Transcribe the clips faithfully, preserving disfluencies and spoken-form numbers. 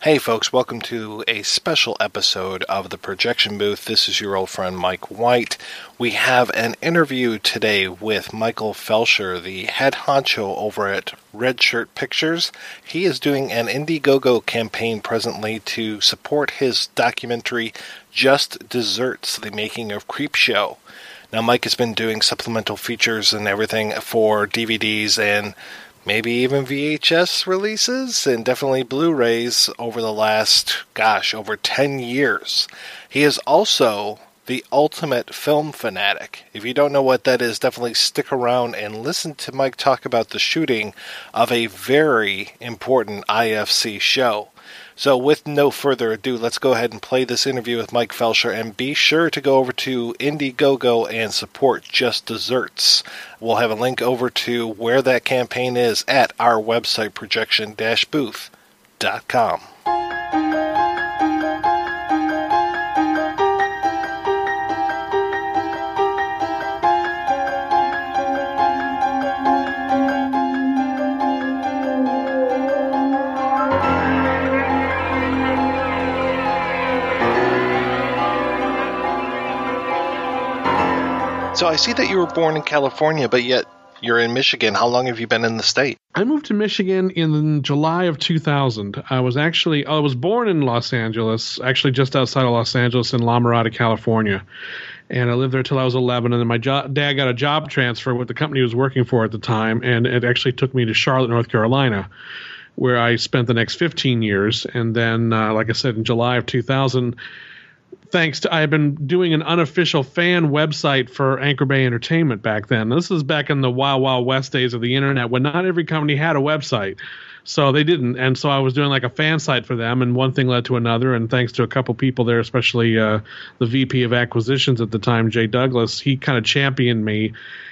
Hey folks, welcome to a special episode of The Projection Booth. This is your old friend Mike White. We have an interview today with Michael Felsher, the head honcho over at Red Shirt Pictures. He is doing an Indiegogo campaign presently to support his documentary Just Desserts, the Making of Creepshow. Now Mike has been doing supplemental features and everything for D V Ds and maybe even V H S releases, and definitely Blu-rays over the last, gosh, over ten years. He is also the ultimate film fanatic. If you don't know what that is, definitely stick around and listen to Mike talk about the shooting of a very important I F C show. So with no further ado, let's go ahead and play this interview with Mike Felsher, and be sure to go over to Indiegogo and support Just Desserts. We'll have a link over to where that campaign is at our website, projection dash booth dot com. So I see that you were born in California, but yet you're in Michigan. How long have you been in the state? I moved to Michigan in July of two thousand. I was actually, I was born in Los Angeles, actually just outside of Los Angeles in La Mirada, California. And I lived there till I was eleven. And then my jo- dad got a job transfer with the company he was working for at the time. And it actually took me to Charlotte, North Carolina, where I spent the next fifteen years. And then, uh, like I said, in July of two thousand, thanks to, I had been doing an unofficial fan website for Anchor Bay Entertainment back then. This is back in the Wild Wild West days of the internet when not every company had a website. So they didn't. And so I was doing like a fan site for them, and one thing led to another. And thanks to a couple people there, especially uh, the V P of acquisitions at the time, Jay Douglas, he kind of championed me.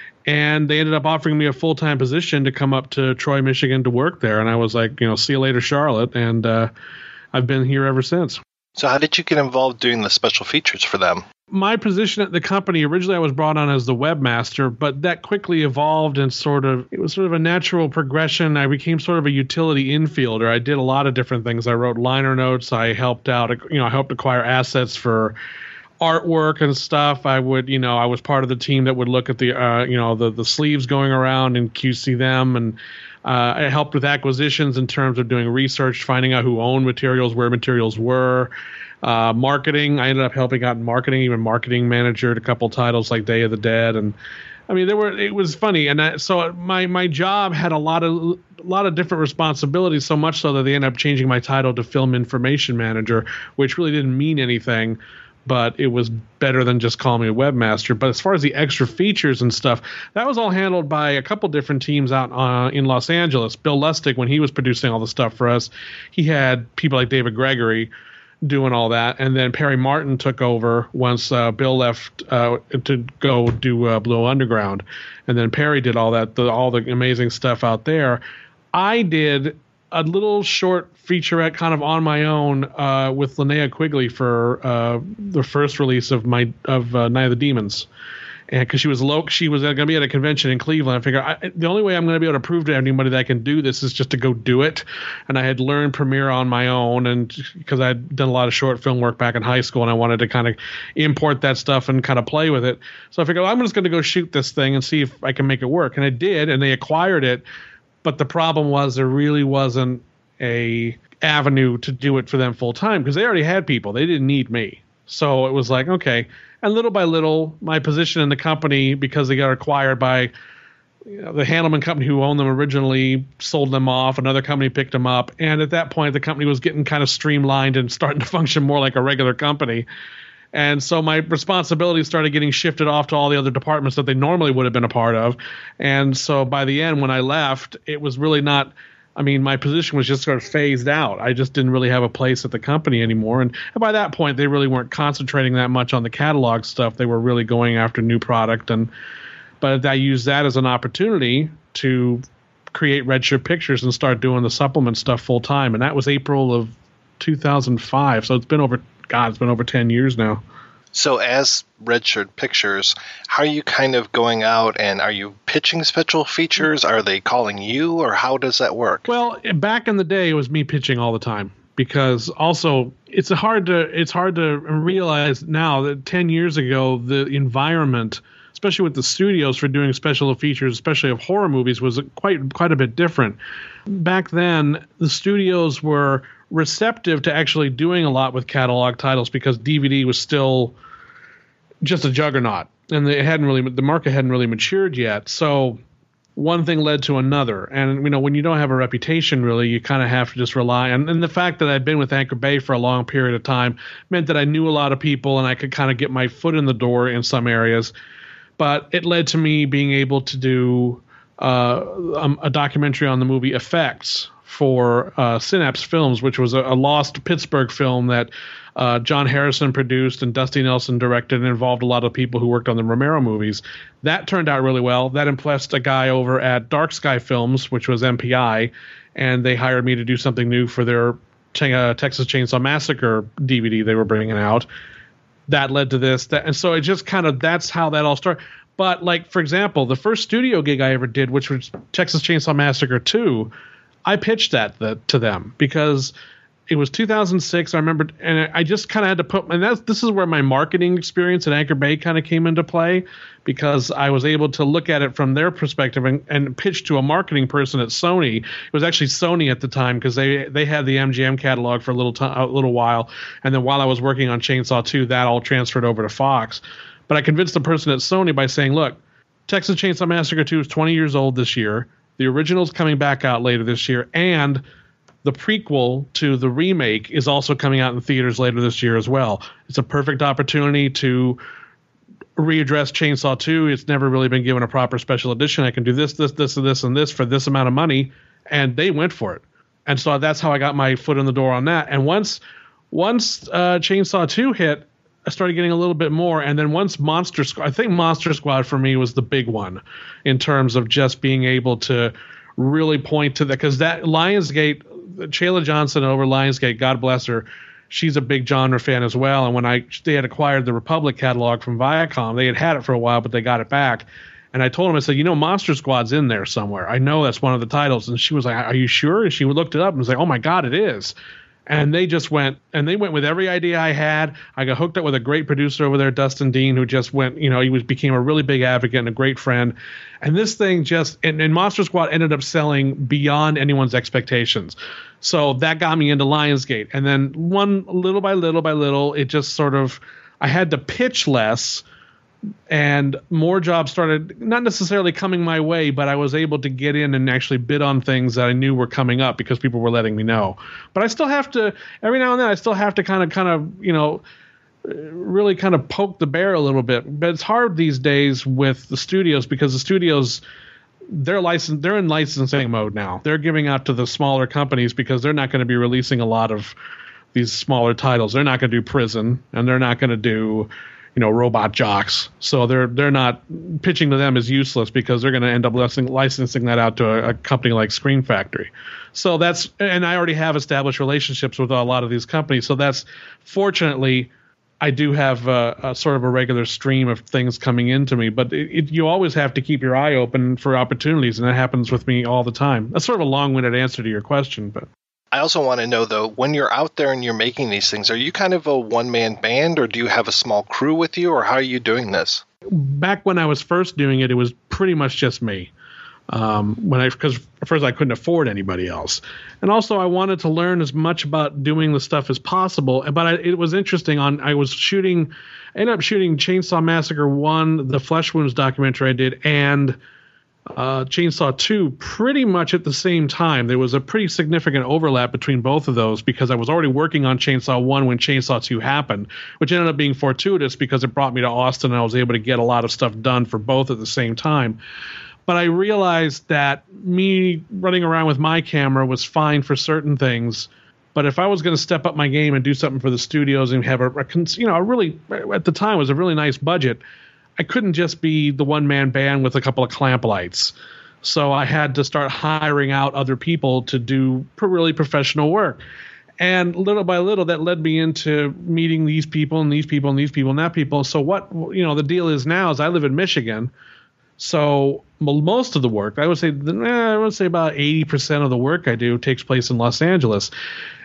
And they ended up offering me a full-time position to come up to Troy, Michigan to work there. And I was like, you know, see you later, Charlotte. And uh, I've been here ever since. So how did you get involved doing the special features for them? My position at the company, originally I was brought on as the webmaster, but that quickly evolved and sort of, it was sort of a natural progression. I became sort of a utility infielder. I did a lot of different things. I wrote liner notes. I helped out, you know, I helped acquire assets for artwork and stuff. I would, you know, I was part of the team that would look at the, uh, you know, the, the sleeves going around and Q C them. And uh, I helped with acquisitions in terms of doing research, finding out who owned materials, where materials were. Uh, marketing, I ended up helping out in marketing, even marketing manager at a couple titles like Day of the Dead. And I mean, there were, it was funny. And I, so my, my job had a lot of, a lot of different responsibilities, so much so that they ended up changing my title to film information manager, which really didn't mean anything, but it was better than just calling me a webmaster. But as far as the extra features and stuff, that was all handled by a couple different teams out uh, in Los Angeles. Bill Lustig, when he was producing all the stuff for us, he had people like David Gregory doing all that. And then Perry Martin took over once uh, Bill left uh, to go do uh, Blue Underground. And then Perry did all that, the, all the amazing stuff out there. I did a little short featurette kind of on my own uh, with Linnea Quigley for uh, the first release of my of uh, Night of the Demons. And because she was low, she was going to be at a convention in Cleveland. I figured I, the only way I'm going to be able to prove to anybody that I can do this is just to go do it. And I had learned Premiere on my own, and because I had done a lot of short film work back in high school, and I wanted to kind of import that stuff and kind of play with it. So I figured, well, I'm just going to go shoot this thing and see if I can make it work. And I did, and they acquired it. But the problem was there really wasn't a avenue to do it for them full time because they already had people. They didn't need me. So it was like, okay. And little by little, my position in the company, because they got acquired by you know, the Handelman company who owned them originally, sold them off. Another company picked them up. And at that point, the company was getting kind of streamlined and starting to function more like a regular company. And so my responsibilities started getting shifted off to all the other departments that they normally would have been a part of. And so by the end, when I left, it was really not – I mean, my position was just sort of phased out. I just didn't really have a place at the company anymore. And, and by that point, they really weren't concentrating that much on the catalog stuff. They were really going after new product. And but I used that as an opportunity to create Red Shirt Pictures and start doing the supplement stuff full time. And that was April of two thousand five. So it's been over, God, it's been over ten years now. So as Red Shirt Pictures, how are you kind of going out, and are you pitching special features? Are they calling you, or how does that work? Well, back in the day, it was me pitching all the time. because also it's hard to it's hard to realize now that ten years ago the environment, especially with the studios for doing special features, especially of horror movies, was quite quite a bit different. Back then, the studios were receptive to actually doing a lot with catalog titles because D V D was still just a juggernaut, and they hadn't really the market hadn't really matured yet. So one thing led to another, and you know when you don't have a reputation, really, you kind of have to just rely on. And the fact that I'd been with Anchor Bay for a long period of time meant that I knew a lot of people, and I could kind of get my foot in the door in some areas. But it led to me being able to do uh, um, a documentary on the movie Effects for uh, Synapse Films, which was a, a lost Pittsburgh film that uh, John Harrison produced and Dusty Nelson directed, and involved a lot of people who worked on the Romero movies. That turned out really well. That impressed a guy over at Dark Sky Films, which was M P I, and they hired me to do something new for their te- uh, Texas Chainsaw Massacre D V D they were bringing out. That led to this. That, and so it just kind of, that's how that all started. But like, for example, the first studio gig I ever did, which was Texas Chainsaw Massacre two, I pitched that the, to them because it was two thousand six. I remember, and I just kind of had to put, and that's, this is where my marketing experience at Anchor Bay kind of came into play, because I was able to look at it from their perspective and, and pitch to a marketing person at Sony. It was actually Sony at the time, because they, they had the M G M catalog for a little time, a little while. And then while I was working on Chainsaw two, that all transferred over to Fox. But I convinced the person at Sony by saying, look, Texas Chainsaw Massacre two is twenty years old this year. The original's coming back out later this year, and the prequel to the remake is also coming out in theaters later this year as well. It's a perfect opportunity to readdress Chainsaw two. It's never really been given a proper special edition. I can do this, this, this, and this, and this for this amount of money, and they went for it. And so that's how I got my foot in the door on that. And once once uh, Chainsaw two hit, I started getting a little bit more, and then once Monster Squad, I think Monster Squad for me was the big one in terms of just being able to really point to that, because that Lionsgate, Shayla Johnson over Lionsgate, God bless her, she's a big genre fan as well. And when I they had acquired the Republic catalog from Viacom, they had had it for a while, but they got it back. And I told him, I said, you know, Monster Squad's in there somewhere. I know that's one of the titles. And she was like, are you sure? And she looked it up and was like, oh my God, it is. And they just went, and they went with every idea I had. I got hooked up with a great producer over there, Dustin Dean, who just went, you know, he was became a really big advocate and a great friend. And this thing just, and, and Monster Squad ended up selling beyond anyone's expectations. So that got me into Lionsgate. And then one, little by little by little, it just sort of, I had to pitch less, and more jobs started not necessarily coming my way, but I was able to get in and actually bid on things that I knew were coming up because people were letting me know. But I still have to, every now and then, I still have to kind of, kind of, you know, really kind of poke the bear a little bit. But it's hard these days with the studios, because the studios, they're licensed, they're in licensing mode now. They're giving out to the smaller companies because they're not going to be releasing a lot of these smaller titles. They're not going to do Prison, and they're not going to do, you know, Robot Jocks. So they're they're not, pitching to them is useless, because they're going to end up licensing, licensing that out to a, a company like Screen Factory. So that's, and I already have established relationships with a lot of these companies. So that's, fortunately, I do have a, a sort of a regular stream of things coming into me. But it, it, you always have to keep your eye open for opportunities, and that happens with me all the time. That's sort of a long-winded answer to your question, but I also want to know, though, when you're out there and you're making these things, are you kind of a one-man band, or do you have a small crew with you, or how are you doing this? Back when I was first doing it, it was pretty much just me. Um, when I, because at first I couldn't afford anybody else. And also I wanted to learn as much about doing the stuff as possible. But I, it was interesting. On I was shooting, I ended up shooting Chainsaw Massacre one, the Flesh Wounds documentary I did, and Uh, Chainsaw two pretty much at the same time. There was a pretty significant overlap between both of those, because I was already working on Chainsaw one when Chainsaw two happened, which ended up being fortuitous because it brought me to Austin and I was able to get a lot of stuff done for both at the same time. But I realized that me running around with my camera was fine for certain things, but if I was going to step up my game and do something for the studios and have a, a you know, a really, at the time, it was a really nice budget, I couldn't just be the one-man band with a couple of clamp lights. So I had to start hiring out other people to do really professional work. And little by little, that led me into meeting these people and these people and these people and that people. So what, you know, the deal is now is I live in Michigan. So most of the work, I would say, eh, I would say about eighty percent of the work I do takes place in Los Angeles.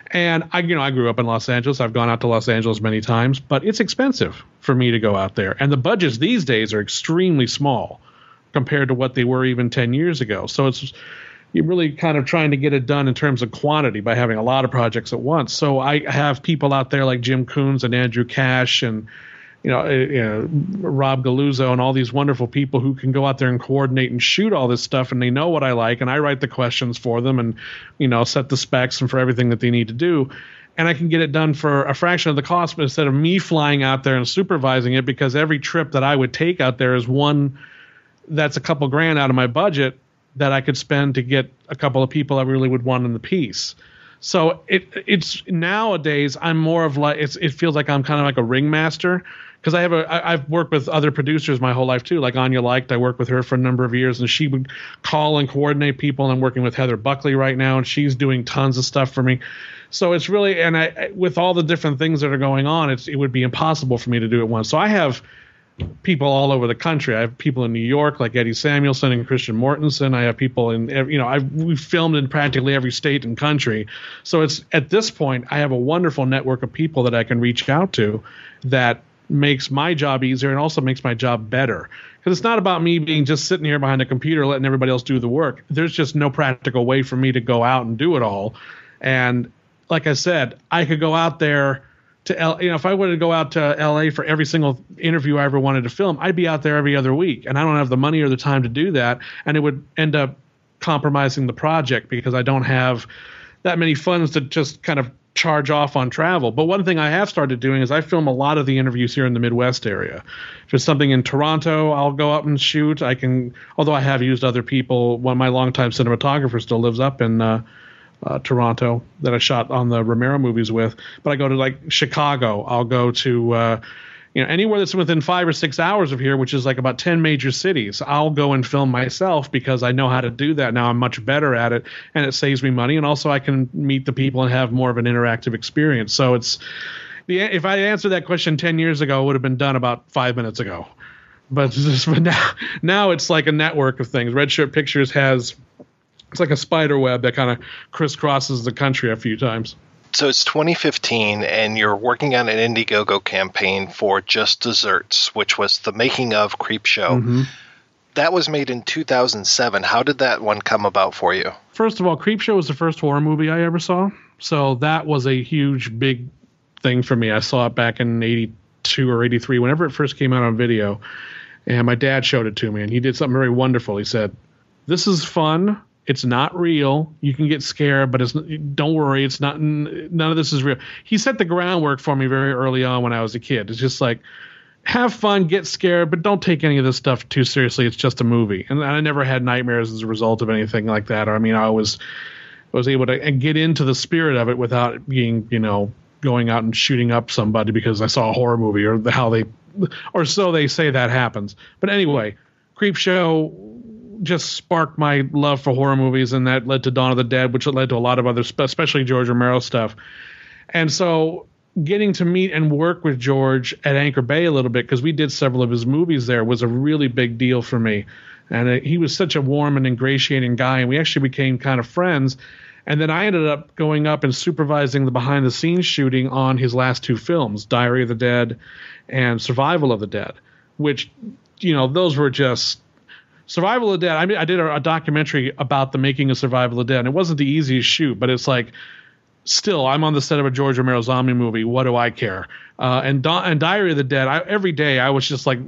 And I, you know, I grew up in Los Angeles. I've gone out to Los Angeles many times, but it's expensive for me to go out there. And the budgets these days are extremely small compared to what they were even ten years ago. So it's you're really kind of trying to get it done in terms of quantity by having a lot of projects at once. So I have people out there like Jim Coons and Andrew Cash and you know, you know Rob Galuzzo and all these wonderful people who can go out there and coordinate and shoot all this stuff, and they know what I like, and I write the questions for them and, you know, set the specs and for everything that they need to do. And I can get it done for a fraction of the cost, but instead of me flying out there and supervising it, because every trip that I would take out there is one that's a couple grand out of my budget that I could spend to get a couple of people I really would want in the piece. So it it's nowadays I'm more of like it's it feels like I'm kind of like a ringmaster. Because I have a, I, I've worked with other producers my whole life too, like Anya Liked. I worked with her for a number of years, and she would call and coordinate people. And I'm working with Heather Buckley right now, and she's doing tons of stuff for me. So it's really, and I, with all the different things that are going on, it's it would be impossible for me to do it once. So I have people all over the country. I have people in New York like Eddie Samuelson and Christian Mortensen. I have people in, you know, I've we've filmed in practically every state and country. So it's at this point, I have a wonderful network of people that I can reach out to that makes my job easier and also makes my job better. Because it's not about me being just sitting here behind a computer letting everybody else do the work. There's just no practical way for me to go out and do it all. And like I said, I could go out there to L, you know, if I wanted to go out to L A for every single interview I ever wanted to film, I'd be out there every other week. And I don't have the money or the time to do that. And it would end up compromising the project because I don't have that many funds to just kind of charge off on travel. But one thing I have started doing is I film a lot of the interviews here in the Midwest area. If it's something in Toronto, I'll go up and shoot. I can, although I have used other people. One of my longtime cinematographer still lives up in uh, uh, Toronto that I shot on the Romero movies with. But I go to like Chicago. I'll go to uh, you know anywhere that's within five or six hours of here, which is like about ten major cities. I'll go and film myself because I know how to do that now. I'm much better at it, and it saves me money. And also, I can meet the people and have more of an interactive experience. So it's the if I answered that question ten years ago, it would have been done about five minutes ago. But, just, but now, now it's like a network of things. Red Shirt Pictures has it's like a spider web that kind of crisscrosses the country a few times. So it's twenty fifteen, and you're working on an Indiegogo campaign for Just Desserts, which was the making of Creepshow. Mm-hmm. That was made in two thousand seven. How did that one come about for you? First of all, Creepshow was the first horror movie I ever saw. So that was a huge, big thing for me. I saw it back in eighty-two or eighty-three, whenever it first came out on video. And my dad showed it to me, and he did something very wonderful. He said, "This is fun. It's not real. You can get scared, but it's don't worry. It's not. None of this is real." He set the groundwork for me very early on when I was a kid. It's just like, have fun, get scared, but don't take any of this stuff too seriously. It's just a movie. And I never had nightmares as a result of anything like that. I mean, I was was able to get into the spirit of it without being, you know, going out and shooting up somebody because I saw a horror movie or how they, or so they say that happens. But anyway, Creepshow just sparked my love for horror movies, and that led to Dawn of the Dead, which led to a lot of other, especially George Romero stuff. And so getting to meet and work with George at Anchor Bay a little bit, because we did several of his movies there, was a really big deal for me. And it, he was such a warm and ingratiating guy, and we actually became kind of friends. And then I ended up going up and supervising the behind-the-scenes shooting on his last two films, Diary of the Dead and Survival of the Dead, which, you know, those were just... Survival of the Dead, I mean, I did a, a documentary about the making of Survival of the Dead, and it wasn't the easiest shoot, but it's like, still, I'm on the set of a George Romero zombie movie. What do I care? Uh, and, Di- and Diary of the Dead, I, every day I was just like,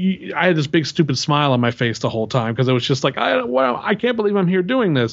I had this big stupid smile on my face the whole time because it was just like, I, well, I can't believe I'm here doing this.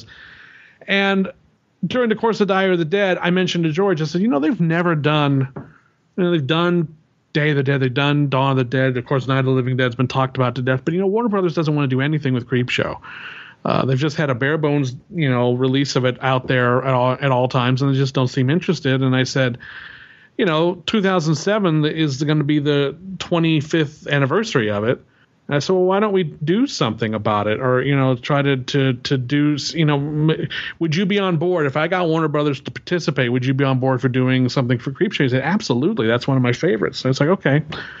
And during the course of Diary of the Dead, I mentioned to George, I said, you know, they've never done, you know, they've done Day of the Dead, they've done Dawn of the Dead. Of course, Night of the Living Dead's been talked about to death. But, you know, Warner Brothers doesn't want to do anything with Creepshow. Uh, they've just had a bare bones, you know, release of it out there at all, at all times, and they just don't seem interested. And I said, you know, two thousand seven is going to be the twenty-fifth anniversary of it. And I said, well, why don't we do something about it, or, you know, try to to to do, you know, would you be on board if I got Warner Brothers to participate? Would you be on board for doing something for Creepshow? He said, absolutely. That's one of my favorites. So it's like, okay.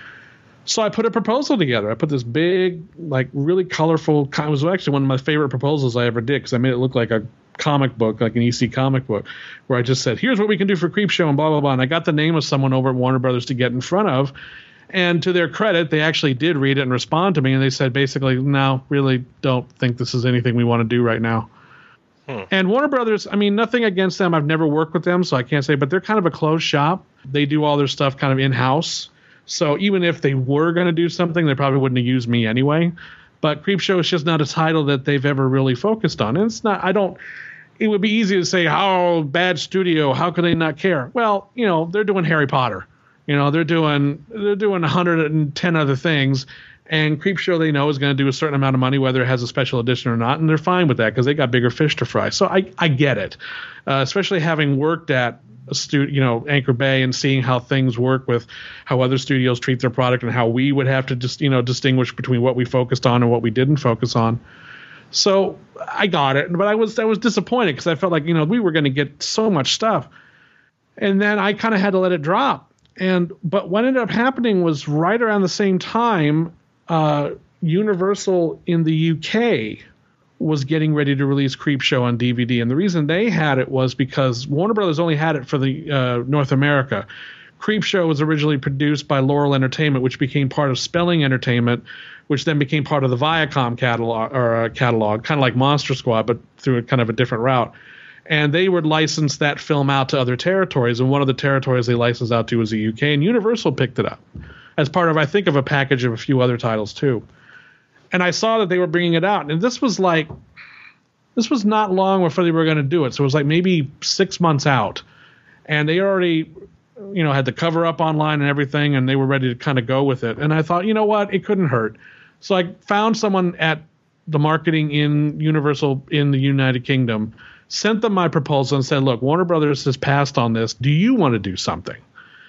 So I put a proposal together. I put this big, like, really colorful. It was actually one of my favorite proposals I ever did because I made it look like a comic book, like an E C comic book, where I just said, here's what we can do for Creepshow and blah, blah, blah. And I got the name of someone over at Warner Brothers to get in front of. And to their credit, they actually did read it and respond to me. And they said, basically, no, really don't think this is anything we want to do right now. Hmm. And Warner Brothers, I mean, nothing against them. I've never worked with them, so I can't say, but they're kind of a closed shop. They do all their stuff kind of in-house. So even if they were going to do something, they probably wouldn't have used me anyway. But Creepshow is just not a title that they've ever really focused on. And it's not, I don't, it would be easy to say, how bad studio, how could they not care? Well, you know, they're doing Harry Potter. You know, they're doing, they're doing one hundred ten other things. And Creepshow, they know, is going to do a certain amount of money, whether it has a special edition or not. And they're fine with that because they got bigger fish to fry. So I, I get it, uh, especially having worked at a stu- you know, Anchor Bay and seeing how things work with how other studios treat their product and how we would have to just, you know, distinguish between what we focused on and what we didn't focus on. So I got it. But I was I was disappointed because I felt like, you know, we were going to get so much stuff. And then I kind of had to let it drop. And but what ended up happening was right around the same time, uh, Universal in the U K was getting ready to release Creepshow on D V D. And the reason they had it was because Warner Brothers only had it for the uh, North America. Creepshow was originally produced by Laurel Entertainment, which became part of Spelling Entertainment, which then became part of the Viacom catalog, or uh, catalog, kind of like Monster Squad, but through a kind of a different route. And they would license that film out to other territories. And one of the territories they licensed out to was the U K. And Universal picked it up as part of, I think, of a package of a few other titles, too. And I saw that they were bringing it out. And this was like, this was not long before they were going to do it. So it was like maybe six months out. And they already, you know, had the cover up online and everything. And they were ready to kind of go with it. And I thought, you know what? It couldn't hurt. So I found someone at the marketing in Universal in the United Kingdom, sent them my proposal and said, look, Warner Brothers has passed on this. Do you want to do something?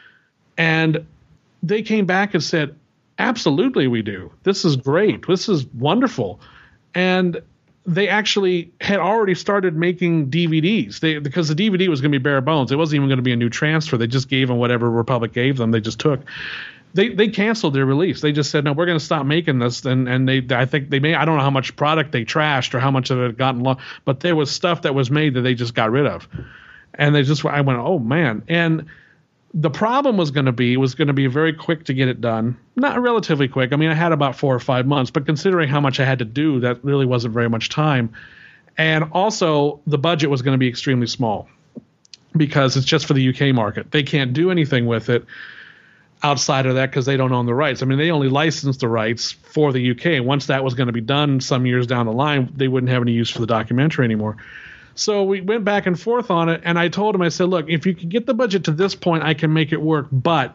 And they came back and said, absolutely we do. This is great. This is wonderful. And they actually had already started making D V Ds they, because the D V D was going to be bare bones. It wasn't even going to be a new transfer. They just gave them whatever Republic gave them. They just took. They they canceled their release. They just said, no, we're going to stop making this. And and they I think they may I don't know how much product they trashed or how much of it had gotten lost, but there was stuff that was made that they just got rid of. And they just I went, oh man. And the problem was going to be it was going to be very quick to get it done. Not relatively quick. I mean, I had about four or five months, but considering how much I had to do, that really wasn't very much time. And also the budget was going to be extremely small because it's just for the U K market. They can't do anything with it outside of that because they don't own the rights. I mean, they only licensed the rights for the U K. Once that was going to be done some years down the line, they wouldn't have any use for the documentary anymore. So we went back and forth on it, and I told him, I said, look, if you can get the budget to this point, I can make it work, but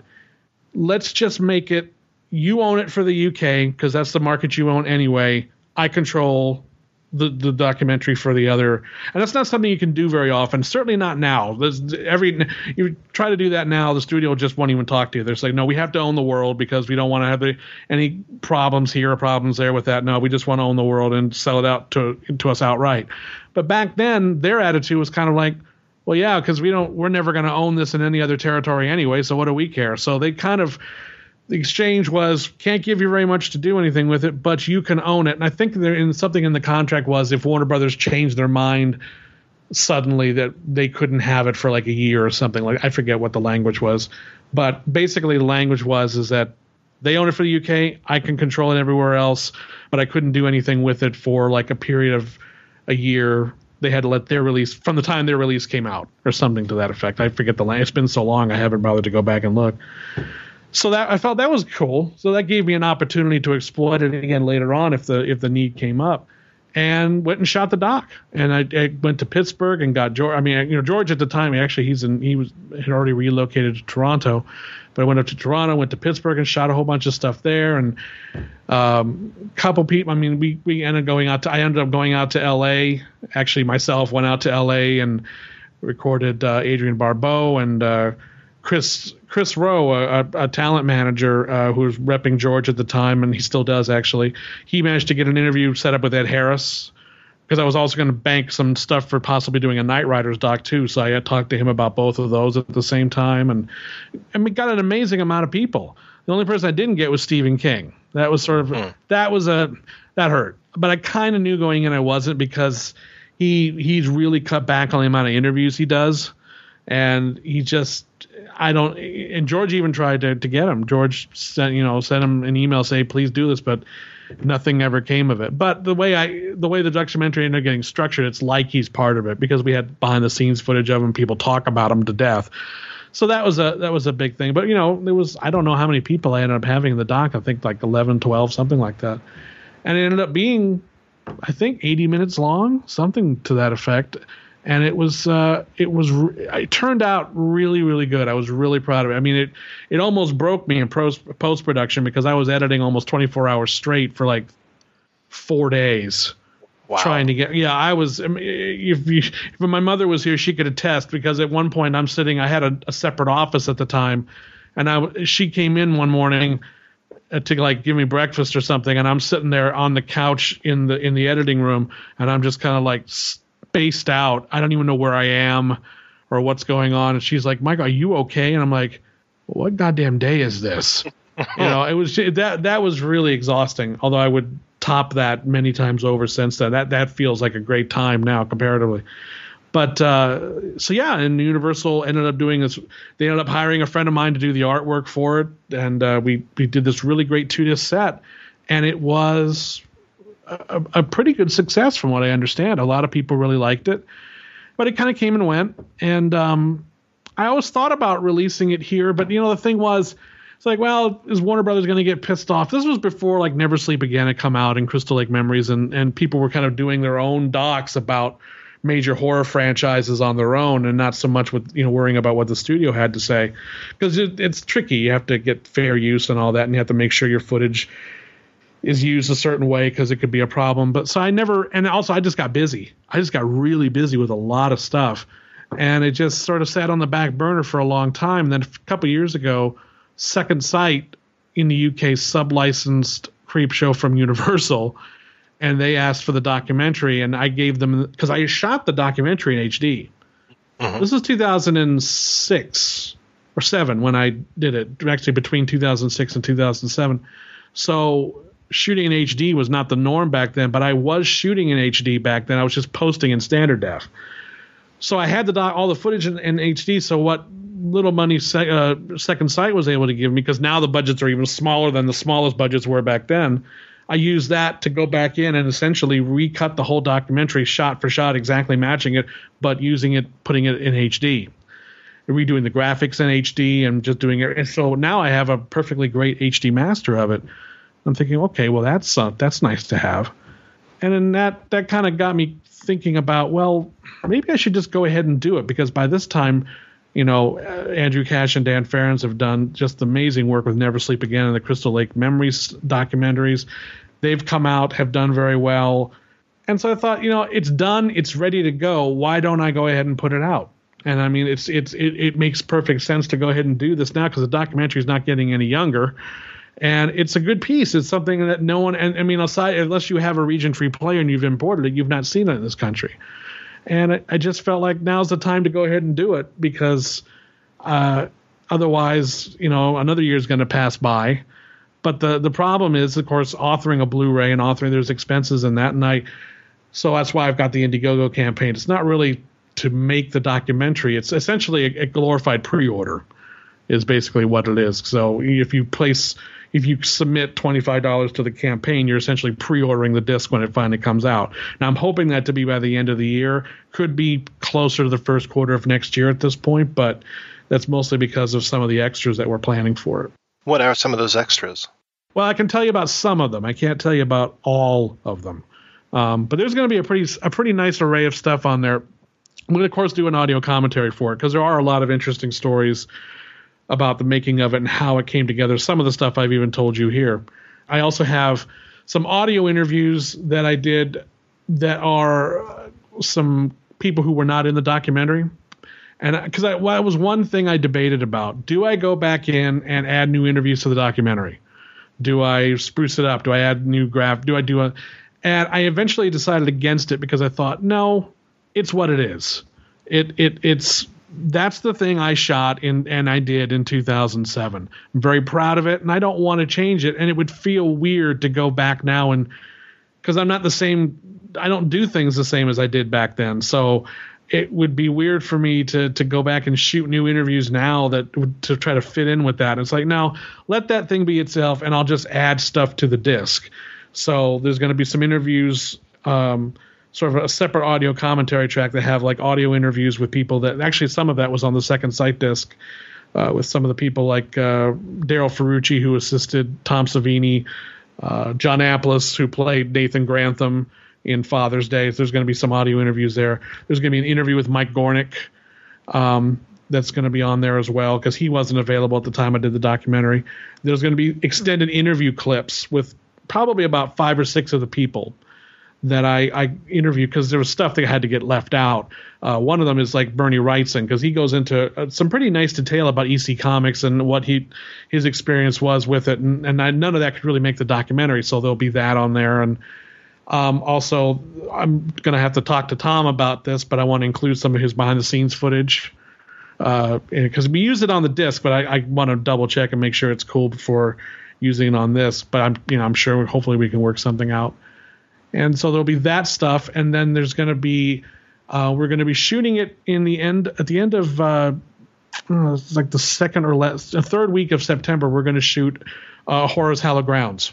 let's just make it, you own it for the U K because that's the market you own anyway. I control the, the documentary for the other. And that's not something you can do very often, certainly not now. There's every you try to do that now, the studio just won't even talk to you. They're like, no, we have to own the world because we don't want to have the, any problems here or problems there with that. No, we just want to own the world and sell it out to to us outright. But back then, their attitude was kind of like, well, yeah, because we don't, we're never going to own this in any other territory anyway, so what do we care? So they kind of, the exchange was, can't give you very much to do anything with it, but you can own it. And I think there in something in the contract was if Warner Brothers changed their mind suddenly that they couldn't have it for like a year or something. Like I forget what the language was, but basically the language was is that they own it for the U K, I can control it everywhere else, but I couldn't do anything with it for like a period of a year. They had to let their release from the time their release came out or something to that effect. I forget the language. It's been so long I haven't bothered to go back and look. So that I felt that was cool. So that gave me an opportunity to exploit it again later on if the if the need came up, and went and shot the doc. And I, I went to Pittsburgh and got George. I mean, you know, George at the time actually he's in he was had already relocated to Toronto, but I went up to Toronto, went to Pittsburgh and shot a whole bunch of stuff there. And um, couple people. I mean, we we ended up going out to I ended up going out to L A. Actually, myself went out to L A and recorded uh, Adrienne Barbeau and. Uh, Chris Chris Rowe, a, a talent manager uh, who was repping George at the time, and he still does actually. He managed to get an interview set up with Ed Harris because I was also going to bank some stuff for possibly doing a Knight Riders doc too. So I had talked to him about both of those at the same time, and and we got an amazing amount of people. The only person I didn't get was Stephen King. That was sort of mm. that was a that hurt, but I kind of knew going in I wasn't because he he's really cut back on the amount of interviews he does, and he just I don't. And George even tried to to get him. George sent you know sent him an email say please do this, but nothing ever came of it. But the way I the way the documentary ended up getting structured, it's like he's part of it because we had behind the scenes footage of him. People talk about him to death. So that was a that was a big thing. But you know there was I don't know how many people I ended up having in the doc. I think like eleven, twelve, something like that. And it ended up being I think eighty minutes long, something to that effect. And it was uh, it was it turned out really really good. I was really proud of it. I mean it it almost broke me in post post production because I was editing almost twenty-four hours straight for like four days. Wow. Trying to get yeah I was I mean, if, you, if my mother was here she could attest because at one point I'm sitting I had a, a separate office at the time and I she came in one morning to like give me breakfast or something and I'm sitting there on the couch in the in the editing room and I'm just kind of like spaced out. I don't even know where I am or what's going on. And she's like, Mike, are you okay? And I'm like, well, what goddamn day is this? You know, it was that that was really exhausting. Although I would top that many times over since then. That that feels like a great time now comparatively. But uh, so yeah, and Universal ended up doing this. They ended up hiring a friend of mine to do the artwork for it, and uh, we we did this really great two disc set, and it was a, a pretty good success from what I understand. A lot of people really liked it, but it kind of came and went. And um, I always thought about releasing it here, but you know the thing was, it's like, well, is Warner Brothers going to get pissed off? This was before like Never Sleep Again had come out and Crystal Lake Memories, and and people were kind of doing their own docs about major horror franchises on their own and not so much with you know worrying about what the studio had to say because it, it's tricky. You have to get fair use and all that, and you have to make sure your footage is used a certain way because it could be a problem. But so I never, and also I just got busy. I just got really busy with a lot of stuff, and it just sort of sat on the back burner for a long time. And then a couple of years ago, Second Sight in the U K sub-licensed Creepshow from Universal, and they asked for the documentary, and I gave them because I shot the documentary in H D. Mm-hmm. This is two thousand six or seven when I did it, actually between two thousand six and two thousand seven. So shooting in H D was not the norm back then, but I was shooting in H D back then. I was just posting in standard def. So I had the doc, all the footage in, in H D. So what little money se- uh, Second Sight was able to give me, because now the budgets are even smaller than the smallest budgets were back then, I used that to go back in and essentially recut the whole documentary shot for shot, exactly matching it, but using it, putting it in H D, redoing the graphics in H D and just doing it. And so now I have a perfectly great H D master of it. I'm thinking, okay, well, that's uh, that's nice to have. And then that, that kind of got me thinking about, well, maybe I should just go ahead and do it, because by this time, you know, uh, Andrew Cash and Dan Ferens have done just amazing work with Never Sleep Again and the Crystal Lake Memories documentaries. They've come out, have done very well. And so I thought, you know, it's done. It's ready to go. Why don't I go ahead and put it out? And I mean, it's it's it, it makes perfect sense to go ahead and do this now, because the documentary is not getting any younger. And it's a good piece. It's something that no one, and I mean, aside, unless you have a region-free player and you've imported it, you've not seen it in this country. And I, I just felt like now's the time to go ahead and do it, because uh, otherwise, you know, another year is going to pass by. But the the problem is, of course, authoring a Blu-ray and authoring, there's expenses in that. And I, so that's why I've got the Indiegogo campaign. It's not really to make the documentary. It's essentially a, a glorified pre-order is basically what it is. So if you place, if you submit twenty-five dollars to the campaign, you're essentially pre-ordering the disc when it finally comes out. Now, I'm hoping that to be by the end of the year. Could be closer to the first quarter of next year at this point, but that's mostly because of some of the extras that we're planning for it. What are some of those extras? Well, I can tell you about some of them. I can't tell you about all of them. Um, but there's going to be a pretty a pretty nice array of stuff on there. I'm going to, of course, do an audio commentary for it, because there are a lot of interesting stories about the making of it and how it came together. Some of the stuff I've even told you here. I also have some audio interviews that I did that are some people who were not in the documentary. And because I, well, it was one thing I debated about. Do I go back in and add new interviews to the documentary? Do I spruce it up? Do I add new graph? Do I do a... And I eventually decided against it, because I thought, no, it's what it is. It it it's that's the thing I shot in and I did in two thousand seven. I'm very proud of it, and I don't want to change it. And it would feel weird to go back now, and because I'm not the same I don't do things the same as I did back then. So it would be weird for me to to go back and shoot new interviews now that would, to try to fit in with that. It's like, no, let that thing be itself, and I'll just add stuff to the disc. So there's going to be some interviews, um, sort of a separate audio commentary track that have like audio interviews with people that actually some of that was on the second sight disc uh, with some of the people like uh, Daryl Ferrucci, who assisted Tom Savini, uh, John Amplas, who played Nathan Grantham in Father's Day. So there's going to be some audio interviews there. There's going to be an interview with Mike Gornick um, that's going to be on there as well because he wasn't available at the time I did the documentary. There's going to be extended interview clips with probably about five or six of the people that I, I interviewed because there was stuff that had to get left out. Uh, one of them is like Bernie Wrightson because he goes into uh, some pretty nice detail about E C Comics and what he his experience was with it, and, and I, none of that could really make the documentary, so there'll be that on there. And um, also, I'm going to have to talk to Tom about this, but I want to include some of his behind-the-scenes footage because uh, we used it on the disc, but I, I want to double-check and make sure it's cool before using it on this. But I'm, you know, I'm sure hopefully we can work something out. And so there'll be that stuff, and then there's going to be uh, we're going to be shooting it in the end at the end of uh, uh, it's like the second or last, the third week of September. We're going to shoot uh, Horror's Hallowed Grounds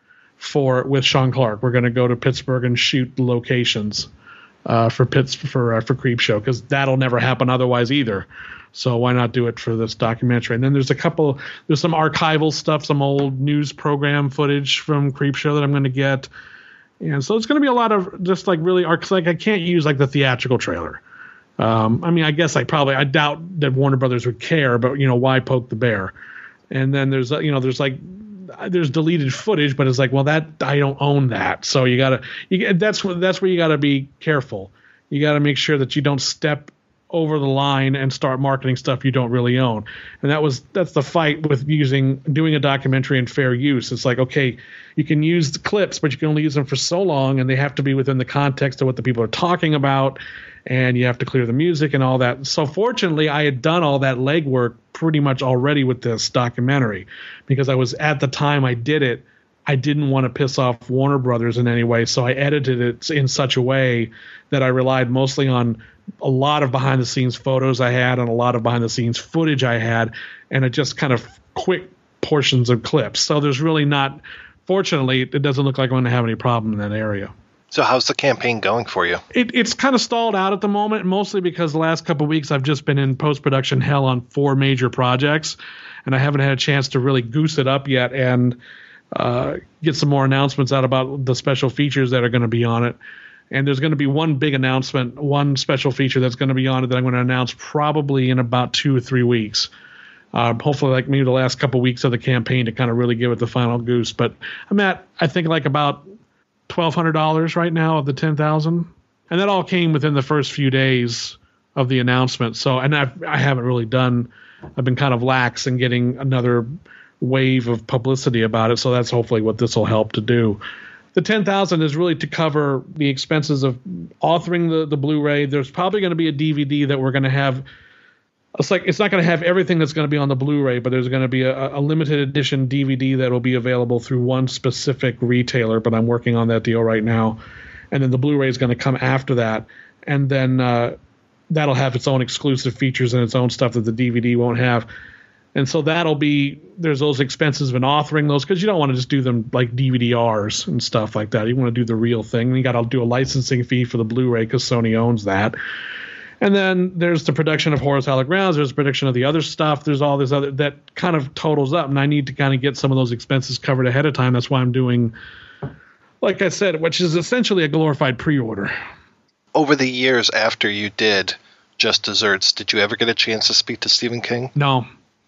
for with Sean Clark. We're going to go to Pittsburgh and shoot locations uh, for Pitts for uh, for Creepshow because that'll never happen otherwise either. So why not do it for this documentary? And then there's a couple, there's some archival stuff, some old news program footage from Creepshow that I'm going to get. And so it's going to be a lot of just like really arcs. Like I can't use like the theatrical trailer. Um, I mean, I guess I probably, I doubt that Warner Brothers would care, but you know, why poke the bear? And then there's, you know, there's like, there's deleted footage, but it's like, well, that I don't own that. So you gotta, you that's what, that's where you gotta be careful. You gotta make sure that you don't step over the line and start marketing stuff you don't really own. And that was that's the fight with using doing a documentary in fair use. It's like, okay, you can use the clips, but you can only use them for so long, and they have to be within the context of what the people are talking about, and you have to clear the music and all that. So fortunately, I had done all that legwork pretty much already with this documentary because I was at the time I did it, I didn't want to piss off Warner Brothers in any way, so I edited it in such a way that I relied mostly on a lot of behind-the-scenes photos I had and a lot of behind-the-scenes footage I had, and it just kind of quick portions of clips. So there's really not, fortunately, it doesn't look like I'm going to have any problem in that area. So how's the campaign going for you? It, it's kind of stalled out at the moment, mostly because the last couple of weeks I've just been in post-production hell on four major projects, and I haven't had a chance to really goose it up yet and uh, get some more announcements out about the special features that are going to be on it. And there's going to be one big announcement, one special feature that's going to be on it that I'm going to announce probably in about two or three weeks. Uh, hopefully, like maybe the last couple of weeks of the campaign to kind of really give it the final goose. But I'm at, I think, like about twelve hundred dollars right now of the ten thousand dollars. And that all came within the first few days of the announcement. So, and I've, I haven't really done, I've been kind of lax in getting another wave of publicity about it. So that's hopefully what this will help to do. The ten thousand dollars is really to cover the expenses of authoring the, the Blu-ray. There's probably going to be a D V D that we're going to have. It's like it's not going to have everything that's going to be on the Blu-ray, but there's going to be a, a limited edition D V D that will be available through one specific retailer, but I'm working on that deal right now. And then the Blu-ray is going to come after that. And then uh, that'll have its own exclusive features and its own stuff that the D V D won't have. And so that'll be, there's those expenses of authoring those because you don't want to just do them like D V D Rs and stuff like that. You want to do the real thing. You got to do a licensing fee for the Blu-ray because Sony owns that. And then there's the production of Horror's Hallowed Grounds. There's the production of the other stuff. There's all this other that kind of totals up. And I need to kind of get some of those expenses covered ahead of time. That's why I'm doing, like I said, which is essentially a glorified pre-order. Over the years after you did Just Desserts, did you ever get a chance to speak to Stephen King? No.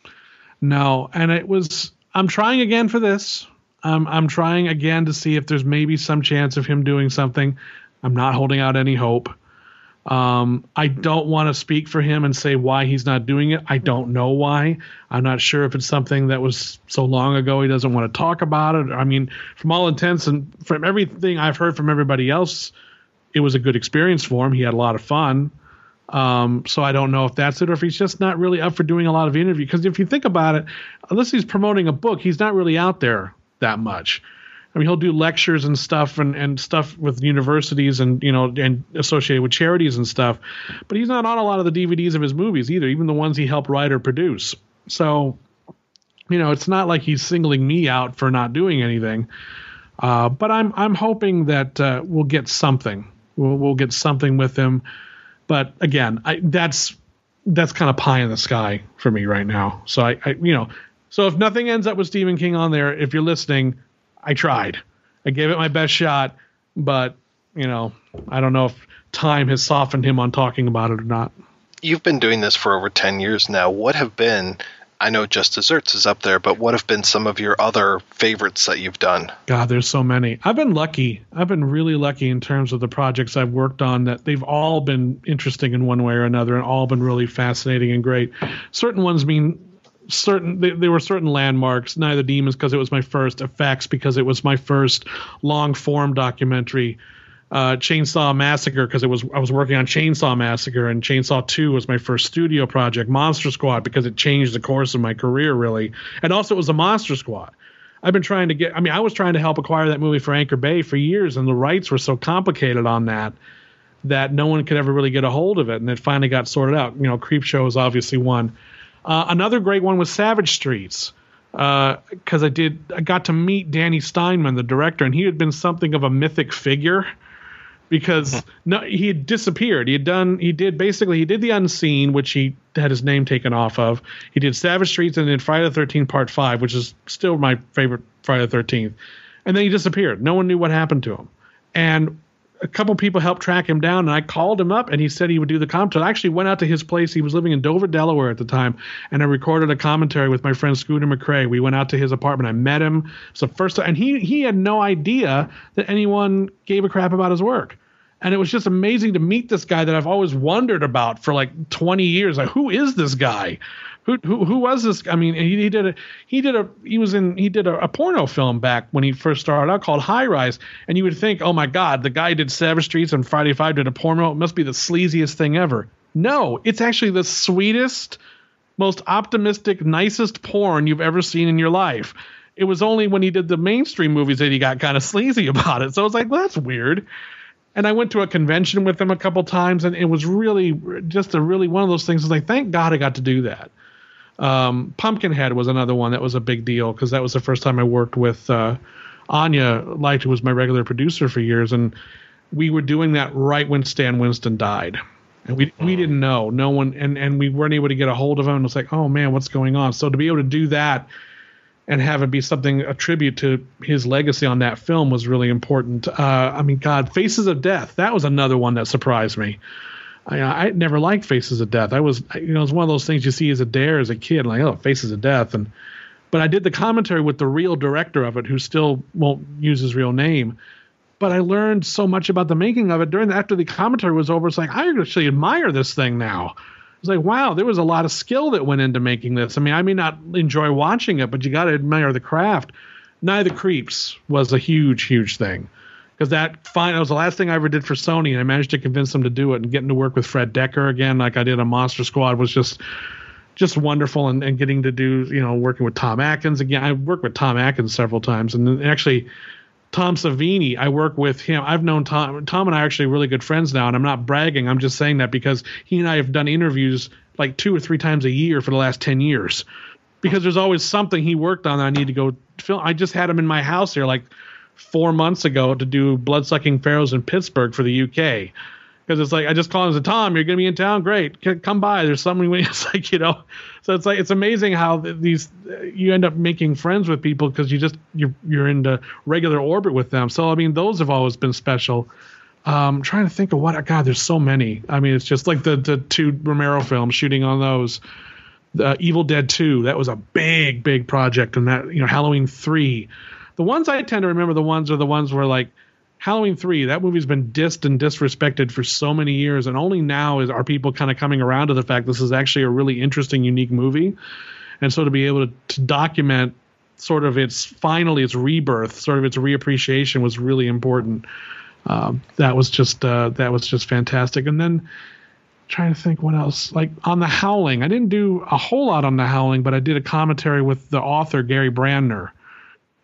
No, and it was, I'm trying again for this. Um, I'm trying again to see if there's maybe some chance of him doing something. I'm not holding out any hope. Um, I don't want to speak for him and say why he's not doing it. I don't know why. I'm not sure if it's something that was so long ago he doesn't want to talk about it. I mean, from all intents and from everything I've heard from everybody else, it was a good experience for him. He had a lot of fun. Um, so I don't know if that's it or if he's just not really up for doing a lot of interviews. Because if you think about it, unless he's promoting a book, he's not really out there that much. I mean, he'll do lectures and stuff and, and stuff with universities and, you know, and associated with charities and stuff. But he's not on a lot of the D V Ds of his movies either, even the ones he helped write or produce. So, you know, it's not like he's singling me out for not doing anything. Uh, but I'm I'm hoping that uh, we'll get something. We'll we'll get something with him. But again, I, that's that's kind of pie in the sky for me right now. So I, I you know, so if nothing ends up with Stephen King on there, if you're listening, I tried. I gave it my best shot, but, you know, I don't know if time has softened him on talking about it or not. You've been doing this for over ten years now. What have been, I know Just Desserts is up there, but what have been some of your other favorites that you've done? God, there's so many. I've been lucky. I've been really lucky in terms of the projects I've worked on, that they've all been interesting in one way or another and all been really fascinating and great. Certain ones mean... certain they, they were certain landmarks. Night of the Demons because it was my first, Effects because it was my first long form documentary, uh, Chainsaw Massacre because it was I was working on Chainsaw Massacre, and Chainsaw two was my first studio project, Monster Squad because it changed the course of my career really, and also it was a Monster Squad. I've been trying to get I mean I was trying to help acquire that movie for Anchor Bay for years, and the rights were so complicated on that that no one could ever really get a hold of it, and it finally got sorted out. You know, Creepshow is obviously one. Uh, another great one was Savage Streets, because uh, I did I got to meet Danny Steinman, the director, and he had been something of a mythic figure because no, he had disappeared. He had done he did basically he did The Unseen, which he had his name taken off of. He did Savage Streets and then Friday the thirteenth Part Five, which is still my favorite Friday the thirteenth, and then he disappeared. No one knew what happened to him, and a couple people helped track him down, and I called him up, and he said he would do the commentary. I actually went out to his place. He was living in Dover, Delaware at the time, and I recorded a commentary with my friend Scooter McRae. We went out to his apartment. I met him. It's the first time, and he he had no idea that anyone gave a crap about his work. And it was just amazing to meet this guy that I've always wondered about for like twenty years. Like, who is this guy? Who who who was this? I mean, he, he did a he did a he was in he did a, a porno film back when he first started out called High Rise, and you would think, oh my God, the guy did Savage Streets and Friday Five did a porno. It must be the sleaziest thing ever. No, it's actually the sweetest, most optimistic, nicest porn you've ever seen in your life. It was only when he did the mainstream movies that he got kind of sleazy about it. So I was like, well, that's weird. And I went to a convention with him a couple times, and it was really just a really one of those things. I was like, thank God I got to do that. Um, Pumpkinhead was another one that was a big deal because that was the first time I worked with uh, Anya Light, who was my regular producer for years, and we were doing that right when Stan Winston died, and we we didn't know, no one, and and we weren't able to get a hold of him. And it was like, oh man, what's going on? So to be able to do that and have it be something, a tribute to his legacy on that film was really important. Uh, I mean, God, Faces of Death, that was another one that surprised me. I, I never liked Faces of Death. I was, you know, it's one of those things you see as a dare as a kid, like, oh, Faces of Death. And, but I did the commentary with the real director of it, who still won't use his real name. But I learned so much about the making of it during the, after the commentary was over. It's like, I actually admire this thing now. It's like, wow, there was a lot of skill that went into making this. I mean, I may not enjoy watching it, but you got to admire the craft. Night of the Creeps was a huge, huge thing. Because that, fine, that was the last thing I ever did for Sony, and I managed to convince them to do it. And getting to work with Fred Decker again, like I did on Monster Squad, was just just wonderful. And, and getting to do, you know, working with Tom Atkins again. I worked with Tom Atkins several times. And then actually, Tom Savini, I work with him. I've known Tom. Tom and I are actually really good friends now, and I'm not bragging. I'm just saying that because he and I have done interviews like two or three times a year for the last ten years. Because there's always something he worked on that I need to go film. I just had him in my house here like four months ago to do Bloodsucking Pharaohs in Pittsburgh for the U K. Because it's like, I just call him and say, Tom, you're going to be in town? Great. C- come by. There's something. It's like, you know, so it's like, it's amazing how these, you end up making friends with people because you just, you're, you're into regular orbit with them. So, I mean, those have always been special. Um, I'm trying to think of what, God, there's so many. I mean, it's just like the, the two Romero films, shooting on those. The Evil Dead two, that was a big, big project. And that, you know, Halloween three. The ones I tend to remember, the ones are the ones where like Halloween three, that movie's been dissed and disrespected for so many years. And only now is are people kind of coming around to the fact this is actually a really interesting, unique movie. And so to be able to, to document sort of its finally its rebirth, sort of its reappreciation was really important. Um, that was just uh, that was just fantastic. And then trying to think what else, like on The Howling, I didn't do a whole lot on The Howling, but I did a commentary with the author, Gary Brandner.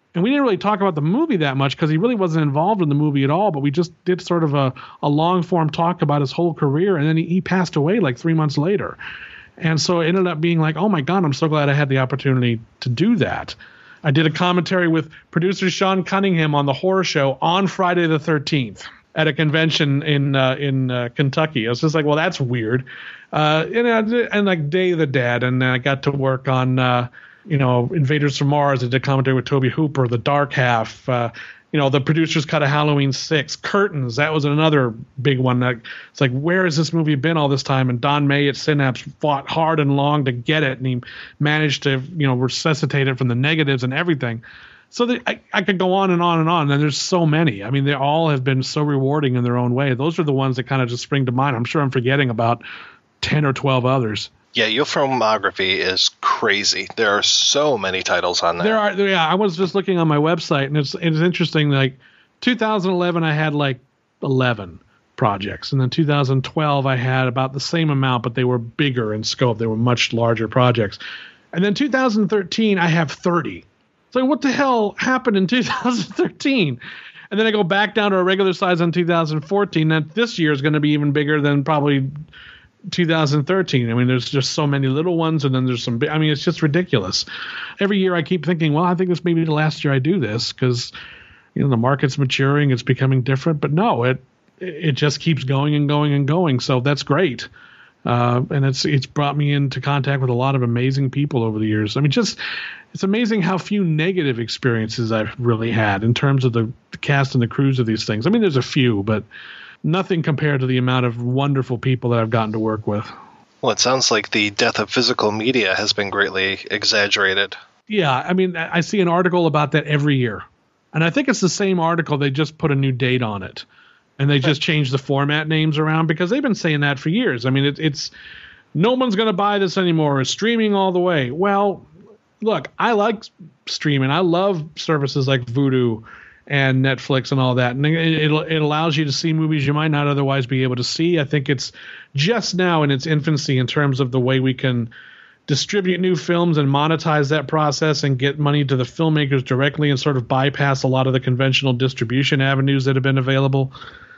And we didn't really talk about the movie that much because he really wasn't involved in the movie at all, but we just did sort of a, a long form talk about his whole career. And then he, he passed away like three months later. And so it ended up being like, oh my God, I'm so glad I had the opportunity to do that. I did a commentary with producer Sean Cunningham on the horror show on Friday the thirteenth at a convention in uh, in uh, Kentucky. I was just like, well, that's weird. Uh, and, and like Day of the Dead. And I got to work on, uh, you know, Invaders from Mars. I did commentary with Toby Hooper, The Dark Half, uh, you know, the producer's cut of Halloween six, Curtains. That was another big one. That it's like, where has this movie been all this time? And Don May at Synapse fought hard and long to get it, and he managed to, you know, resuscitate it from the negatives and everything. So the, I, I could go on and on and on, and there's so many. I mean, they all have been so rewarding in their own way. Those are the ones that kind of just spring to mind. I'm sure I'm forgetting about ten or twelve others. Yeah, your filmography is crazy. There are so many titles on there. There are, yeah. I was just looking on my website, and it's it's interesting. Like two thousand eleven, I had like eleven projects, and then two thousand twelve, I had about the same amount, but they were bigger in scope. They were much larger projects. And then two thousand thirteen, I have thirty. So what the hell happened in two thousand thirteen? And then I go back down to a regular size on two thousand fourteen. That this year is going to be even bigger than probably two thousand thirteen. I mean, there's just so many little ones, and then there's some big, I mean, it's just ridiculous. Every year I keep thinking, well, I think this may be the last year I do this because, you know, the market's maturing, it's becoming different. But no, it it just keeps going and going and going. So that's great. Uh, and it's it's brought me into contact with a lot of amazing people over the years. I mean, just it's amazing how few negative experiences I've really had in terms of the, the cast and the crews of these things. I mean, there's a few, but nothing compared to the amount of wonderful people that I've gotten to work with. Well, it sounds like the death of physical media has been greatly exaggerated. Yeah, I mean, I see an article about that every year. And I think it's the same article. They just put a new date on it. And they just changed the format names around because they've been saying that for years. I mean, it, it's no one's going to buy this anymore. It's streaming all the way. Well, look, I like streaming. I love services like Vudu and Netflix and all that. And it, it, it allows you to see movies you might not otherwise be able to see. I think it's just now in its infancy in terms of the way we can distribute new films and monetize that process and get money to the filmmakers directly and sort of bypass a lot of the conventional distribution avenues that have been available.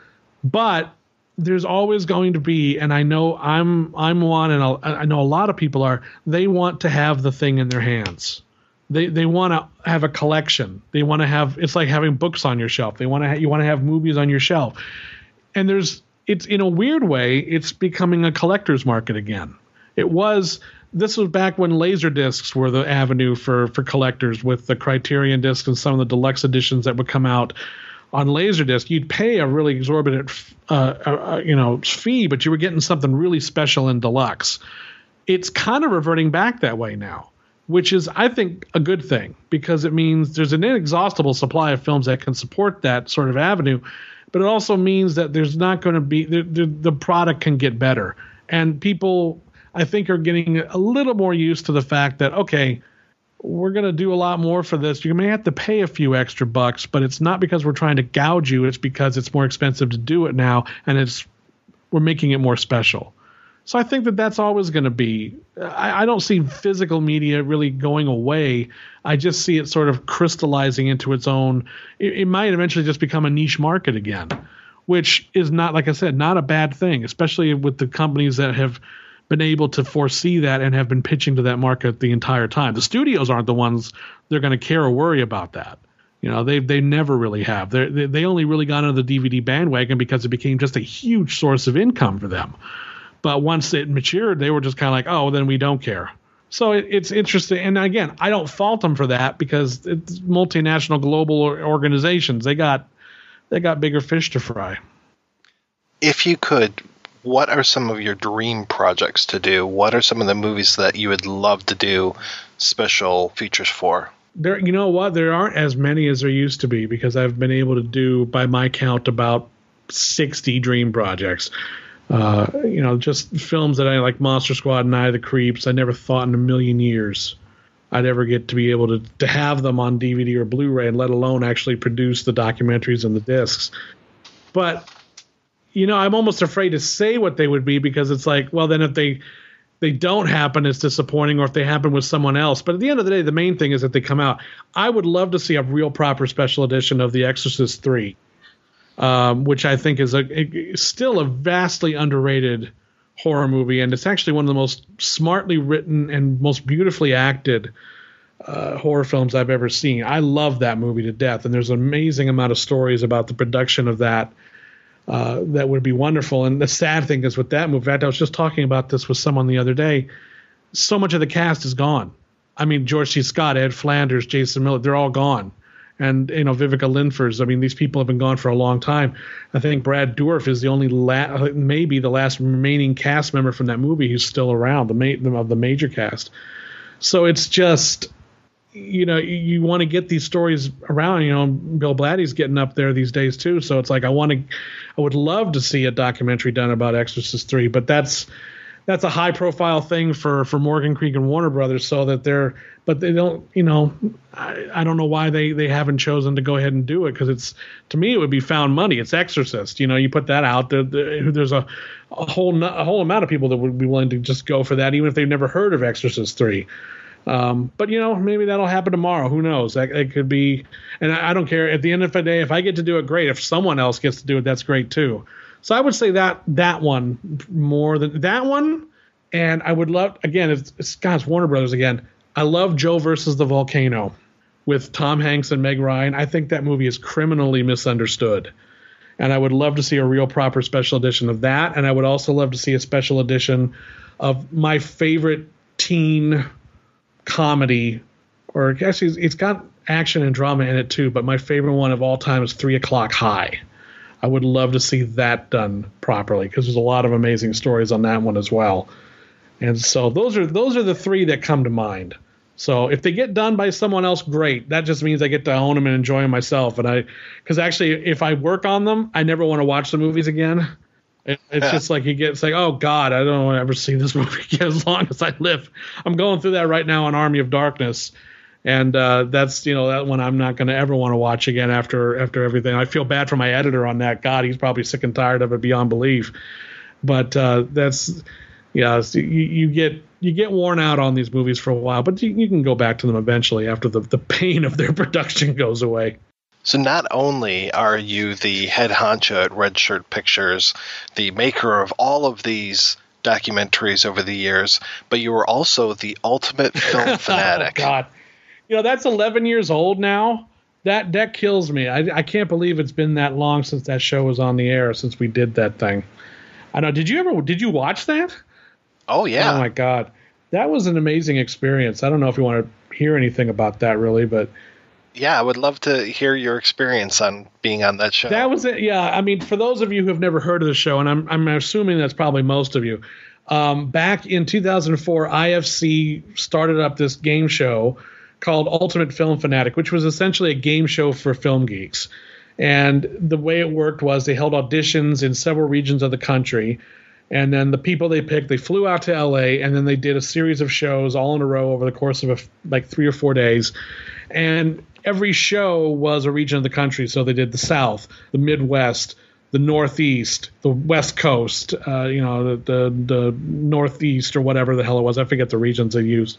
But there's always going to be, and I know I'm I'm one, and I'll, I know a lot of people are, they want to have the thing in their hands. They they want to have a collection. They want to have, it's like having books on your shelf. They want to ha- you want to have movies on your shelf. And there's it's in a weird way, it's becoming a collector's market again. It was this was back when laser discs were the avenue for for collectors with the Criterion discs and some of the deluxe editions that would come out on Laserdisc. You'd pay a really exorbitant, uh, uh, you know, fee, but you were getting something really special and deluxe. It's kind of reverting back that way now, which is, I think, a good thing because it means there's an inexhaustible supply of films that can support that sort of avenue, but it also means that there's not going to be the, the, the product can get better, and people, I think, are getting a little more used to the fact that okay, we're going to do a lot more for this. You may have to pay a few extra bucks, but it's not because we're trying to gouge you. It's because it's more expensive to do it now, and it's we're making it more special. So I think that that's always going to be I, – I don't see physical media really going away. I just see it sort of crystallizing into its own – it might eventually just become a niche market again, which is not, like I said, not a bad thing, especially with the companies that have – been able to foresee that and have been pitching to that market the entire time. The studios aren't the ones they're going to care or worry about that. You know, they they never really have. They they only really got into the D V D bandwagon because it became just a huge source of income for them. But once it matured, they were just kind of like, oh, then we don't care. So it, it's interesting. And again, I don't fault them for that because it's multinational global organizations. They got they got bigger fish to fry. If you could, what are some of your dream projects to do? What are some of the movies that you would love to do special features for? There, you know what? There aren't as many as there used to be because I've been able to do, by my count, about sixty dream projects. Uh, you know, just films that I like, Monster Squad, Night of the Creeps. I never thought in a million years I'd ever get to be able to, to have them on D V D or Blu-ray, and let alone actually produce the documentaries and the discs. But you know, I'm almost afraid to say what they would be because it's like, well, then if they they don't happen, it's disappointing, or if they happen with someone else. But at the end of the day, the main thing is that they come out. I would love to see a real proper special edition of The Exorcist three, um, which I think is a, a still a vastly underrated horror movie, and it's actually one of the most smartly written and most beautifully acted uh, horror films I've ever seen. I love that movie to death, and there's an amazing amount of stories about the production of that uh, that would be wonderful. And the sad thing is with that movie, in fact, I was just talking about this with someone the other day, so much of the cast is gone. I mean, George C. Scott, Ed Flanders, Jason Miller, they're all gone. And, you know, Vivica Linfors, I mean, these people have been gone for a long time. I think Brad Dourif is the only, la- maybe the last remaining cast member from that movie who's still around, the ma- of the major cast. So it's just, you know, you, you want to get these stories around. You know, Bill Blatty's getting up there these days too. So it's like I want to, I would love to see a documentary done about Exorcist three, but that's that's a high profile thing for for Morgan Creek and Warner Brothers, so that they're, but they don't, you know, I, I don't know why they they haven't chosen to go ahead and do it, because it's, to me, it would be found money. It's Exorcist, you know, you put that out there, the, there's a, a whole a whole amount of people that would be willing to just go for that, even if they've never heard of Exorcist three. Um, but, you know, maybe that'll happen tomorrow. Who knows? That, it could be. And I, I don't care. At the end of the day, if I get to do it, great. If someone else gets to do it, that's great, too. So I would say that that one more than that one. And I would love, again, it's, it's God's Warner Brothers again. I love Joe versus the Volcano with Tom Hanks and Meg Ryan. I think that movie is criminally misunderstood. And I would love to see a real proper special edition of that. And I would also love to see a special edition of my favorite teen comedy, or actually it's got action and drama in it too, but my favorite one of all time is Three O'Clock High. I would love to see that done properly, because there's a lot of amazing stories on that one as well. And so those are those are the three that come to mind. So if they get done by someone else, great. That just means I get to own them and enjoy them myself. And I, because actually, if I work on them, I never want to watch the movies again. It, it's yeah. just like you get, it's like, oh God, I don't want to ever see this movie again as long as I live. I'm going through that right now on Army of Darkness. And uh, that's, you know, that one I'm not going to ever want to watch again after after everything. I feel bad for my editor on that. God, he's probably sick and tired of it beyond belief. But uh, that's, yeah, so you, you get you get worn out on these movies for a while, but you, you can go back to them eventually after the, the pain of their production goes away. So not only are you the head honcho at Red Shirt Pictures, the maker of all of these documentaries over the years, but you were also the ultimate film fanatic. Oh, God. You know, that's eleven years old now. That that kills me. I, I can't believe it's been that long since that show was on the air, since we did that thing. I know. Did you ever? Did you watch that? Oh yeah. Oh my God, that was an amazing experience. I don't know if you want to hear anything about that really, but yeah, I would love to hear your experience on being on that show. That was it. Yeah, I mean, for those of you who have never heard of the show, and I'm I'm assuming that's probably most of you. Um, back in two thousand four, I F C started up this game show called Ultimate Film Fanatic, which was essentially a game show for film geeks. And the way it worked was they held auditions in several regions of the country. And then the people they picked, they flew out to L A, and then they did a series of shows all in a row over the course of a, like three or four days. And every show was a region of the country. So they did the South, the Midwest, the Northeast, the West Coast, uh, you know, the, the the Northeast or whatever the hell it was. I forget the regions they used.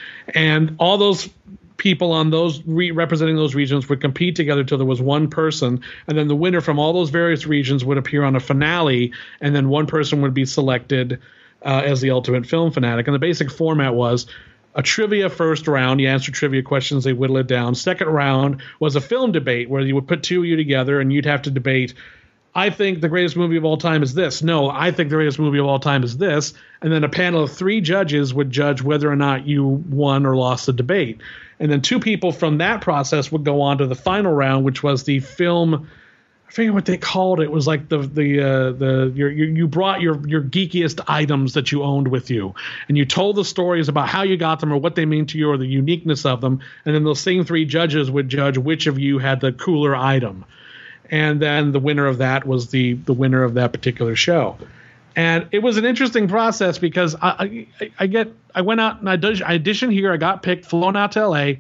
And all those people on those re- representing those regions would compete together till there was one person, and then the winner from all those various regions would appear on a finale, and then one person would be selected uh, as the ultimate film fanatic. And the basic format was a trivia first round. You answer trivia questions, they whittle it down. Second round was a film debate where you would put two of you together, and you'd have to debate, I think the greatest movie of all time is this. No, I think the greatest movie of all time is this. And then a panel of three judges would judge whether or not you won or lost the debate. And then two people from that process would go on to the final round, which was the film. I forget what they called it. It was like the the uh, the your, your, you brought your your geekiest items that you owned with you, and you told the stories about how you got them or what they mean to you or the uniqueness of them. And then those same three judges would judge which of you had the cooler item. And then the winner of that was the the winner of that particular show. And it was an interesting process because I I, I get I went out and I auditioned here. I got picked, flown out to L A,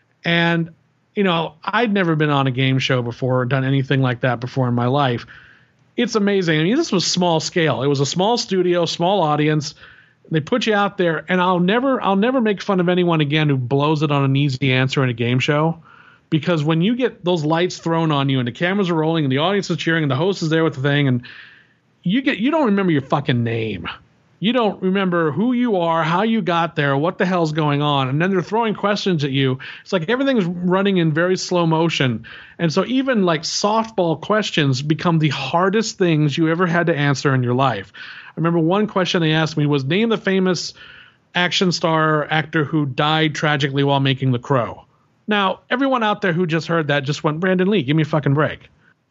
and you know I'd never been on a game show before or done anything like that before in my life. It's amazing. I mean, this was small scale. It was a small studio, small audience. They put you out there, and I'll never I'll never make fun of anyone again who blows it on an easy answer in a game show, because when you get those lights thrown on you and the cameras are rolling and the audience is cheering and the host is there with the thing, and you get you don't remember your fucking name. You don't remember who you are, how you got there, what the hell's going on. And then they're throwing questions at you. It's like everything's running in very slow motion. And so even like softball questions become the hardest things you ever had to answer in your life. I remember one question they asked me was, name the famous action star actor who died tragically while making The Crow. Now, everyone out there who just heard that just went, Brandon Lee, give me a fucking break.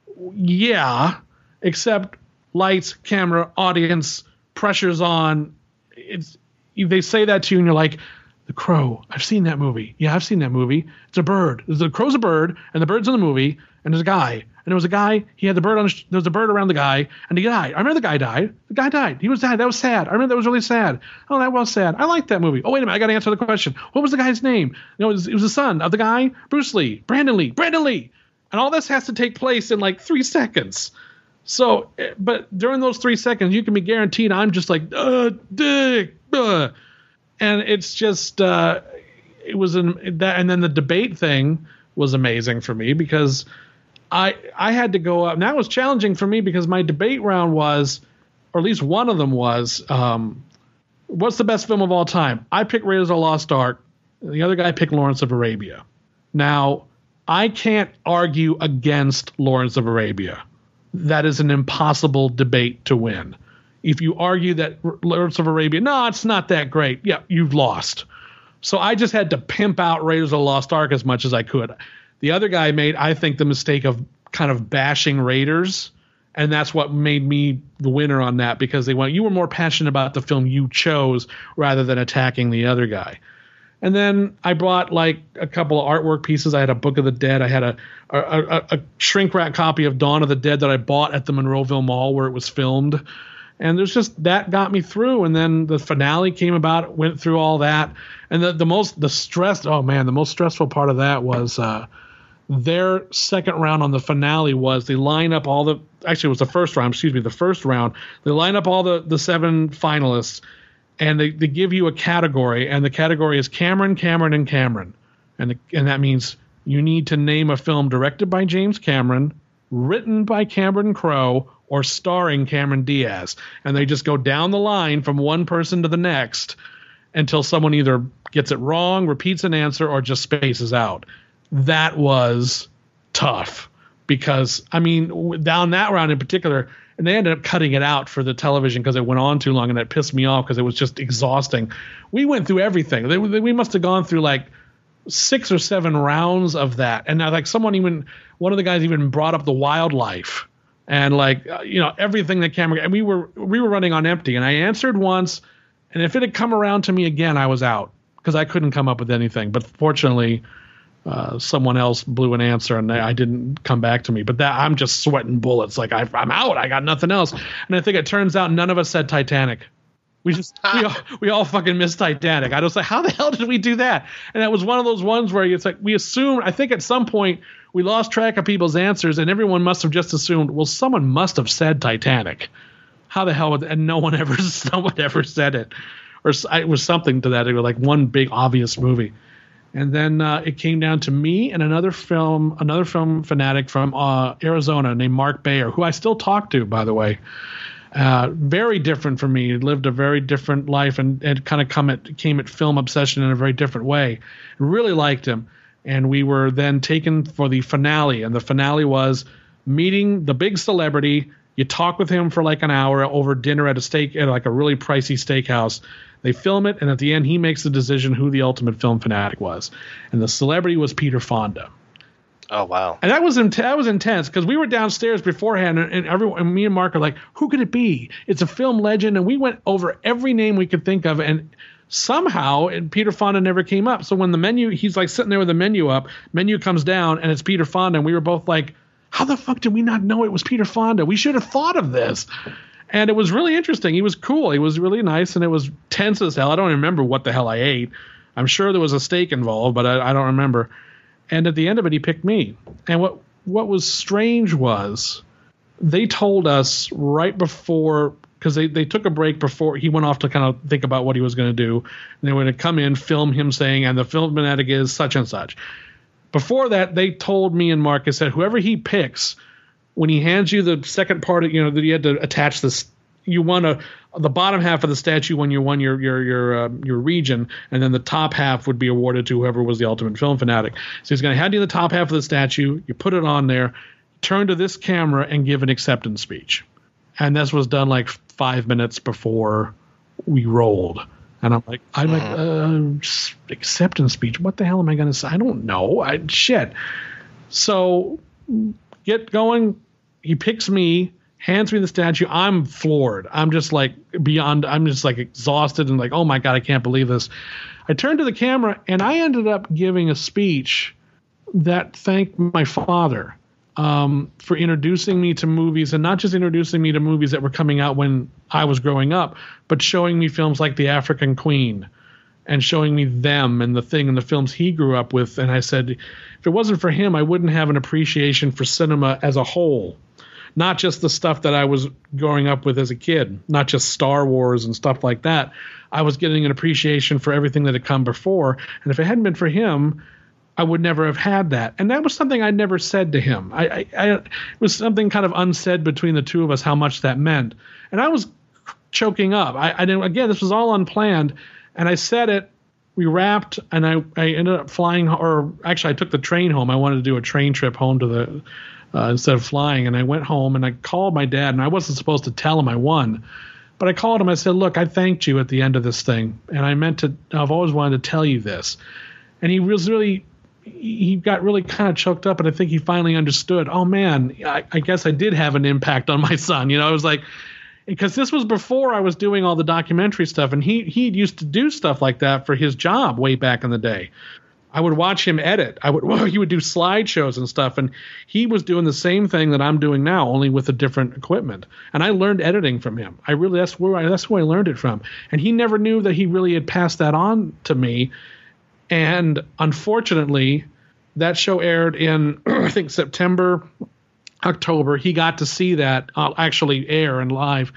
Yeah, except lights, camera, audience, pressure's on. It's they say that to you and you're like, The Crow, I've seen that movie. Yeah, I've seen that movie. It's a bird. The Crow's a bird, and the bird's in the movie, and there's a guy. And there was a guy, he had the bird on his, there was a bird around the guy, and he died. I remember the guy died. The guy died. He was died. That was sad. I remember that was really sad. Oh, that was sad. I liked that movie. Oh, wait a minute. I got to answer the question. What was the guy's name? No, it was, it was the son of the guy, Bruce Lee, Brandon Lee, Brandon Lee. And all this has to take place in like three seconds. So, but during those three seconds, you can be guaranteed I'm just like, uh, dick, uh. And it's just, uh, it was an, that, and then the debate thing was amazing for me because I, I had to go up, and that was challenging for me because my debate round was, or at least one of them was, um, what's the best film of all time? I picked Raiders of the Lost Ark. The other guy picked Lawrence of Arabia. Now, I can't argue against Lawrence of Arabia. That is an impossible debate to win. If you argue that Lawrence of Arabia, no, it's not that great. Yeah, you've lost. So I just had to pimp out Raiders of the Lost Ark as much as I could. The other guy made, I think, the mistake of kind of bashing Raiders, and that's what made me the winner on that because they went, you were more passionate about the film you chose rather than attacking the other guy. And then I bought like a couple of artwork pieces. I had a Book of the Dead. I had a a, a, a shrink wrap copy of Dawn of the Dead that I bought at the Monroeville Mall where it was filmed. And there's just that got me through. And then the finale came about, went through all that. And the, the most the stress. Oh man, the most stressful part of that was uh, their second round on the finale was they line up all the. Actually, it was the first round. Excuse me, the first round. They line up all the the seven finalists. And they, they give you a category, and the category is Cameron, Cameron, and Cameron. And the, and that means you need to name a film directed by James Cameron, written by Cameron Crowe, or starring Cameron Diaz. And they just go down the line from one person to the next until someone either gets it wrong, repeats an answer, or just spaces out. That was tough because, I mean, down that round in particular – and they ended up cutting it out for the television because it went on too long, and that pissed me off because it was just exhausting. We went through everything. They, we must have gone through like six or seven rounds of that. And now, like someone even, one of the guys even brought up the wildlife and like, uh, you know, everything that camera. And we were we were running on empty. And I answered once, and if it had come around to me again, I was out because I couldn't come up with anything. But fortunately, Uh, someone else blew an answer and I didn't come back to me. But that I'm just sweating bullets. Like I, I'm out. I got nothing else. And I think it turns out none of us said Titanic. We just we all, we all fucking missed Titanic. I was like, how the hell did we do that? And that was one of those ones where it's like we assumed. I think at some point we lost track of people's answers and everyone must have just assumed. Well, someone must have said Titanic. How the hell would? And no one ever, no one ever said it, or it was something to that. It was like one big obvious movie. And then uh, it came down to me and another film, another film fanatic from uh, Arizona named Mark Bayer, who I still talk to, by the way. Uh, very different from me. He lived a very different life and, and kind of come at, came at film obsession in a very different way. Really liked him. And we were then taken for the finale. And the finale was meeting the big celebrity. You talk with him for like an hour over dinner at a steak at like a really pricey steakhouse. They film it, and at the end, he makes the decision who the ultimate film fanatic was. And the celebrity was Peter Fonda. Oh, wow. And that was in- that was intense because we were downstairs beforehand, and, and everyone, and me and Mark are like, who could it be? It's a film legend. And we went over every name we could think of, and somehow and Peter Fonda never came up. So when the menu, he's like sitting there with the menu up, menu comes down, and it's Peter Fonda, and we were both like, how the fuck did we not know it was Peter Fonda? We should have thought of this. And it was really interesting. He was cool. He was really nice, and it was tense as hell. I don't remember what the hell I ate. I'm sure there was a steak involved, but I, I don't remember. And at the end of it, he picked me. And what what was strange was they told us right before because they, they took a break before he went off to kind of think about what he was going to do. And they were going to come in, film him saying, and the film fanatic is such and such. Before that, they told me and Marcus that whoever he picks, when he hands you the second part of, you know, that he had to attach this, you won a, the bottom half of the statue when you won your your your uh, your region, and then the top half would be awarded to whoever was the ultimate film fanatic. So he's going to hand you the top half of the statue, you put it on there, turn to this camera and give an acceptance speech. And this was done like five minutes before we rolled. And I'm like, I'm mm-hmm. like, uh, acceptance speech. What the hell am I going to say? I don't know. I shit. So get going. He picks me, hands me the statue. I'm floored. I'm just like beyond. I'm just like exhausted and like, oh my God, I can't believe this. I turned to the camera and I ended up giving a speech that thanked my father. Um, for introducing me to movies, and not just introducing me to movies that were coming out when I was growing up, but showing me films like The African Queen and showing me them and the thing and the films he grew up with. And I said, if it wasn't for him, I wouldn't have an appreciation for cinema as a whole, not just the stuff that I was growing up with as a kid, not just Star Wars and stuff like that. I was getting an appreciation for everything that had come before. And if it hadn't been for him, I would never have had that. And that was something I never said to him. I, I, I it was something kind of unsaid between the two of us, how much that meant. And I was choking up. I, I didn't, again, this was all unplanned. And I said it, we wrapped, and I, I ended up flying, or actually I took the train home. I wanted to do a train trip home to the, uh, instead of flying. And I went home and I called my dad, and I wasn't supposed to tell him I won. But I called him. I said, look, I thanked you at the end of this thing. And I meant to, I've always wanted to tell you this. And he was really, he got really kind of choked up, and I think he finally understood, oh man, I, I guess I did have an impact on my son. You know, I was like, because this was before I was doing all the documentary stuff, and he he used to do stuff like that for his job way back in the day. I would watch him edit. I would well, he would do slideshows and stuff, and he was doing the same thing that I'm doing now, only with a different equipment. And I learned editing from him. I really that's where I, that's where I learned it from. And he never knew that he really had passed that on to me. And unfortunately, that show aired in, I think, September, October. He got to see that uh, actually air and live.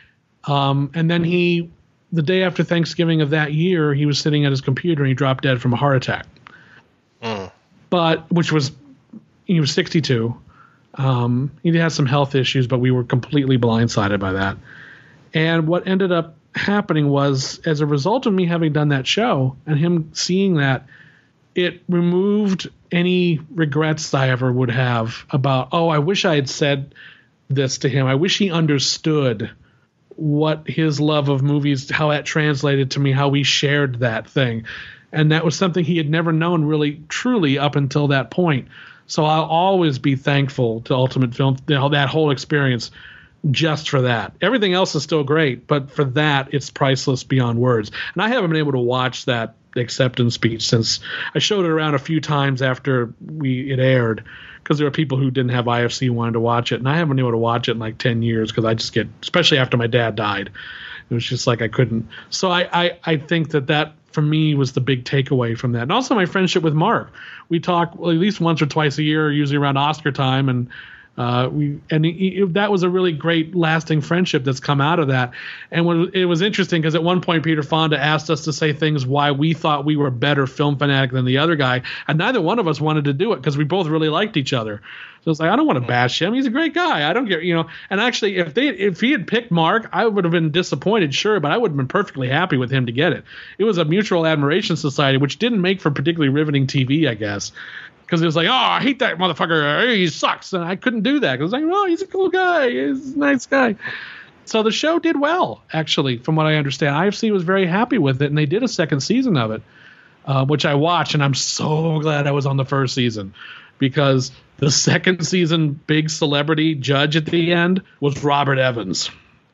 Um, and then he, the day after Thanksgiving of that year, he was sitting at his computer and he dropped dead from a heart attack. Mm. But, which was, he was sixty-two. Um, he had some health issues, but we were completely blindsided by that. And what ended up happening was, as a result of me having done that show and him seeing that, it removed any regrets I ever would have about, oh, I wish I had said this to him. I wish he understood what his love of movies, how that translated to me, how we shared that thing. And that was something he had never known really truly up until that point. So I'll always be thankful to Ultimate Film, that whole experience, just for that. Everything else is still great, but for that, it's priceless beyond words. And I haven't been able to watch that acceptance speech since I showed it around a few times after we it aired, because there were people who didn't have I F C who wanted to watch it, and I haven't been able to watch it in like ten years because I just get, especially after my dad died, it was just like I couldn't. So I, I, I think that that for me was the big takeaway from that. And also my friendship with Mark. We talk well, at least once or twice a year, usually around Oscar time, and Uh, we and he, he, that was a really great lasting friendship that's come out of that. And when, it was interesting because at one point Peter Fonda asked us to say things why we thought we were a better film fanatic than the other guy, and neither one of us wanted to do it because we both really liked each other. So it's like, I don't want to bash him. He's a great guy. I don't get, you know. And actually, if they if he had picked Mark, I would have been disappointed, sure, but I would have been perfectly happy with him to get it. It was a mutual admiration society, which didn't make for particularly riveting T V, I guess. Because it was like, oh, I hate that motherfucker. He sucks. And I couldn't do that. Because I was like, oh, he's a cool guy. He's a nice guy. So the show did well, actually, from what I understand. I F C was very happy with it, and they did a second season of it, uh, which I watched, and I'm so glad I was on the first season. Because the second season big celebrity judge at the end was Robert Evans.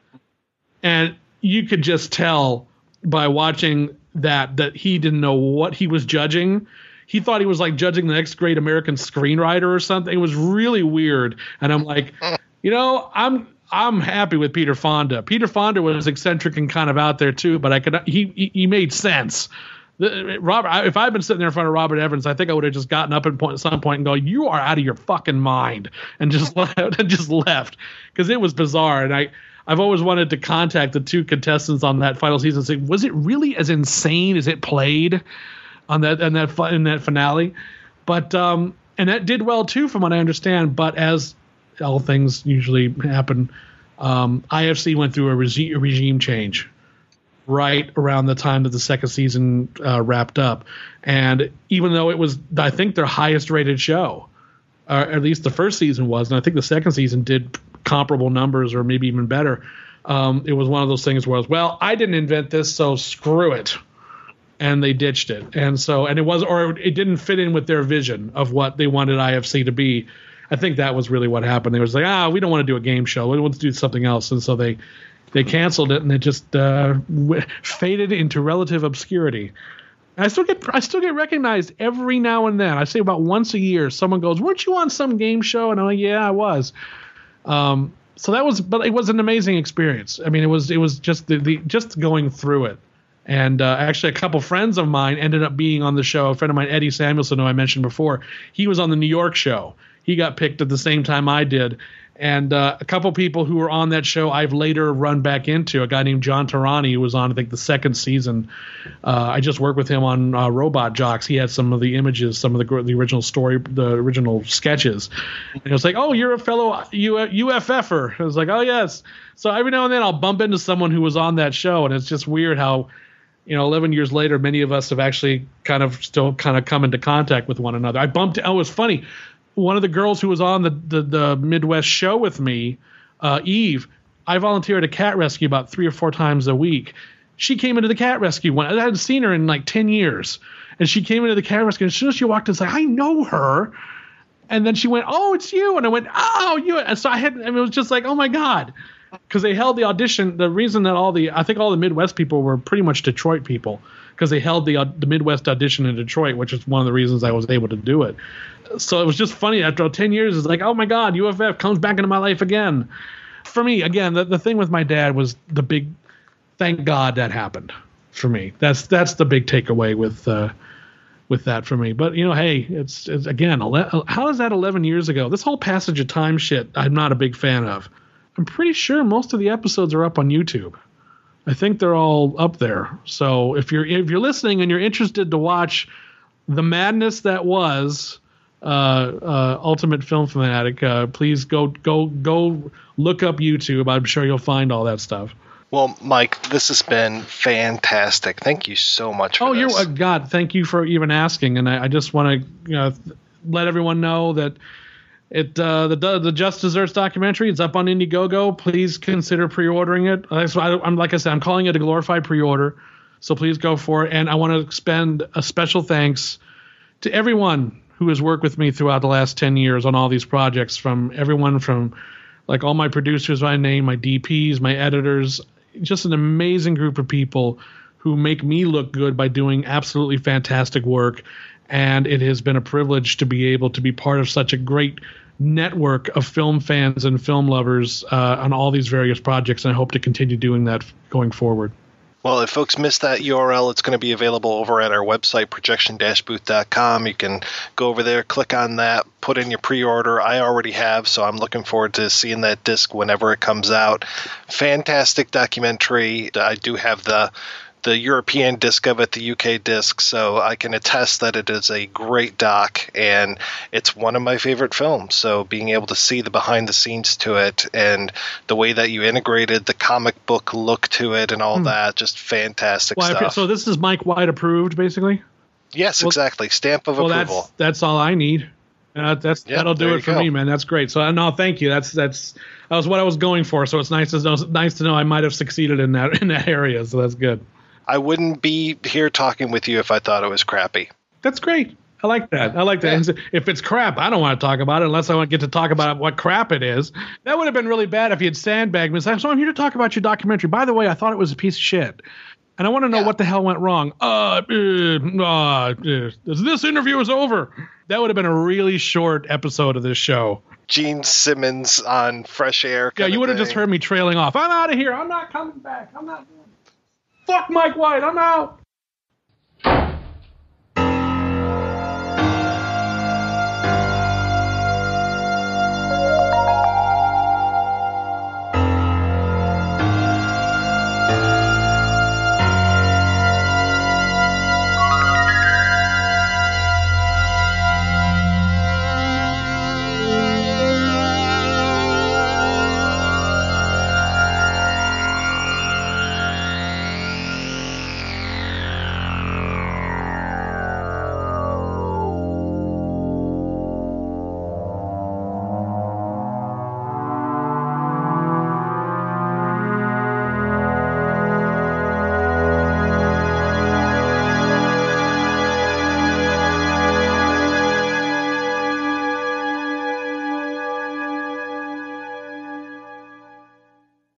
And you could just tell by watching that that he didn't know what he was judging. He thought he was like judging the next great American screenwriter or something. It was really weird. And I'm like, you know, I'm I'm happy with Peter Fonda. Peter Fonda was eccentric and kind of out there too, but I could he he made sense. The, Robert, if I'd been sitting there in front of Robert Evans, I think I would have just gotten up at, point, at some point and go, "You are out of your fucking mind," and just left, and just left because it was bizarre. And I I've always wanted to contact the two contestants on that final season and say, was it really as insane as it played on that and that in that finale? But um, and that did well too, from what I understand. But as all things usually happen, um, I F C went through a, regi- a regime change right around the time that the second season uh, wrapped up, and even though it was, I think, their highest rated show, or at least the first season was, and I think the second season did comparable numbers or maybe even better. Um, it was one of those things where I was, well, I didn't invent this, so screw it. And they ditched it. And so, and it was, or it didn't fit in with their vision of what they wanted I F C to be. I think that was really what happened. They was like, ah, we don't want to do a game show. We want to do something else. And so they, they canceled it, and it just uh, w- faded into relative obscurity. And I still get, I still get recognized every now and then. I say about once a year, someone goes, weren't you on some game show? And I'm like, yeah, I was. Um, so that was, but it was an amazing experience. I mean, it was, it was just the, the just going through it. And uh, actually, a couple friends of mine ended up being on the show. A friend of mine, Eddie Samuelson, who I mentioned before, he was on the New York show. He got picked at the same time I did. And uh, a couple people who were on that show I've later run back into. A guy named John Tarani, who was on, I think, the second season. Uh, I just worked with him on uh, Robot Jocks. He had some of the images, some of the the original story, the original sketches. And it was like, oh, you're a fellow U F F-er. I was like, oh, yes. So every now and then I'll bump into someone who was on that show, and it's just weird how, you know, eleven years later, many of us have actually kind of still kind of come into contact with one another. I bumped, oh, it was funny. One of the girls who was on the, the, the Midwest show with me, uh, Eve, I volunteered at a cat rescue about three or four times a week. She came into the cat rescue one. I hadn't seen her in like ten years. And she came into the cat rescue, and as soon as she walked in, it's like, I know her. And then she went, oh, it's you. And I went, oh, you. And so I had, I mean, it was just like, oh my God. Because they held the audition. The reason that all the, I think all the Midwest people were pretty much Detroit people, because they held the the Midwest audition in Detroit, which is one of the reasons I was able to do it. So it was just funny. After ten years, it's like, oh my God, U F F comes back into my life again. For me, again, the, the thing with my dad was the big, thank God that happened for me. That's that's the big takeaway with uh, with that for me. But, you know, hey, it's, it's again, ele- how is that eleven years ago? This whole passage of time shit, I'm not a big fan of. I'm pretty sure most of the episodes are up on YouTube. I think they're all up there. So if you're if you're listening and you're interested to watch the madness that was uh, uh, Ultimate Film Fanatic, uh, please go go go look up YouTube. I'm sure you'll find all that stuff. Well, Mike, this has been fantastic. Thank you so much for oh, this. Oh, you're uh, God. Thank you for even asking. And I, I just want to you know, let everyone know that. It uh, the the Just Desserts documentary. It's up on Indiegogo. Please consider pre-ordering it. I, I'm like I said, I'm calling it a glorified pre-order, so please go for it. And I want to extend a special thanks to everyone who has worked with me throughout the last ten years on all these projects. From everyone from like all my producers I name, my D Ps, my editors, just an amazing group of people who make me look good by doing absolutely fantastic work. And it has been a privilege to be able to be part of such a great network of film fans and film lovers uh, on all these various projects, and I hope to continue doing that going forward. Well, if folks missed that U R L, it's going to be available over at our website, projection dash booth dot com. You can go over there, click on that, put in your pre-order. I already have, so I'm looking forward to seeing that disc whenever it comes out. Fantastic documentary. I do have the the European disc of it, the U K disc, so I can attest that it is a great doc, and it's one of my favorite films. So being able to see the behind the scenes to it and the way that you integrated the comic book look to it and all hmm. that, just fantastic well, stuff. So this is Mike White approved, basically? Yes, well, exactly. Stamp of well, approval. That's, that's all I need. Uh, that's yep, that'll do it for go. me, man. That's great. So no, thank you. That's that's that was what I was going for. So it's nice to know, nice to know I might have succeeded in that in that area. So that's good. I wouldn't be here talking with you if I thought it was crappy. That's great. I like that. I like that. Yeah. If it's crap, I don't want to talk about it unless I want to get to talk about what crap it is. That would have been really bad if you had sandbagged me and said, so I'm here to talk about your documentary. By the way, I thought it was a piece of shit. And I want to know yeah. what the hell went wrong. Uh, uh, uh, this interview is over. That would have been a really short episode of this show. Gene Simmons on Fresh Air. Yeah, you would have just heard me trailing off. I'm out of here. I'm not coming back. I'm not. Fuck Mike White. I'm out.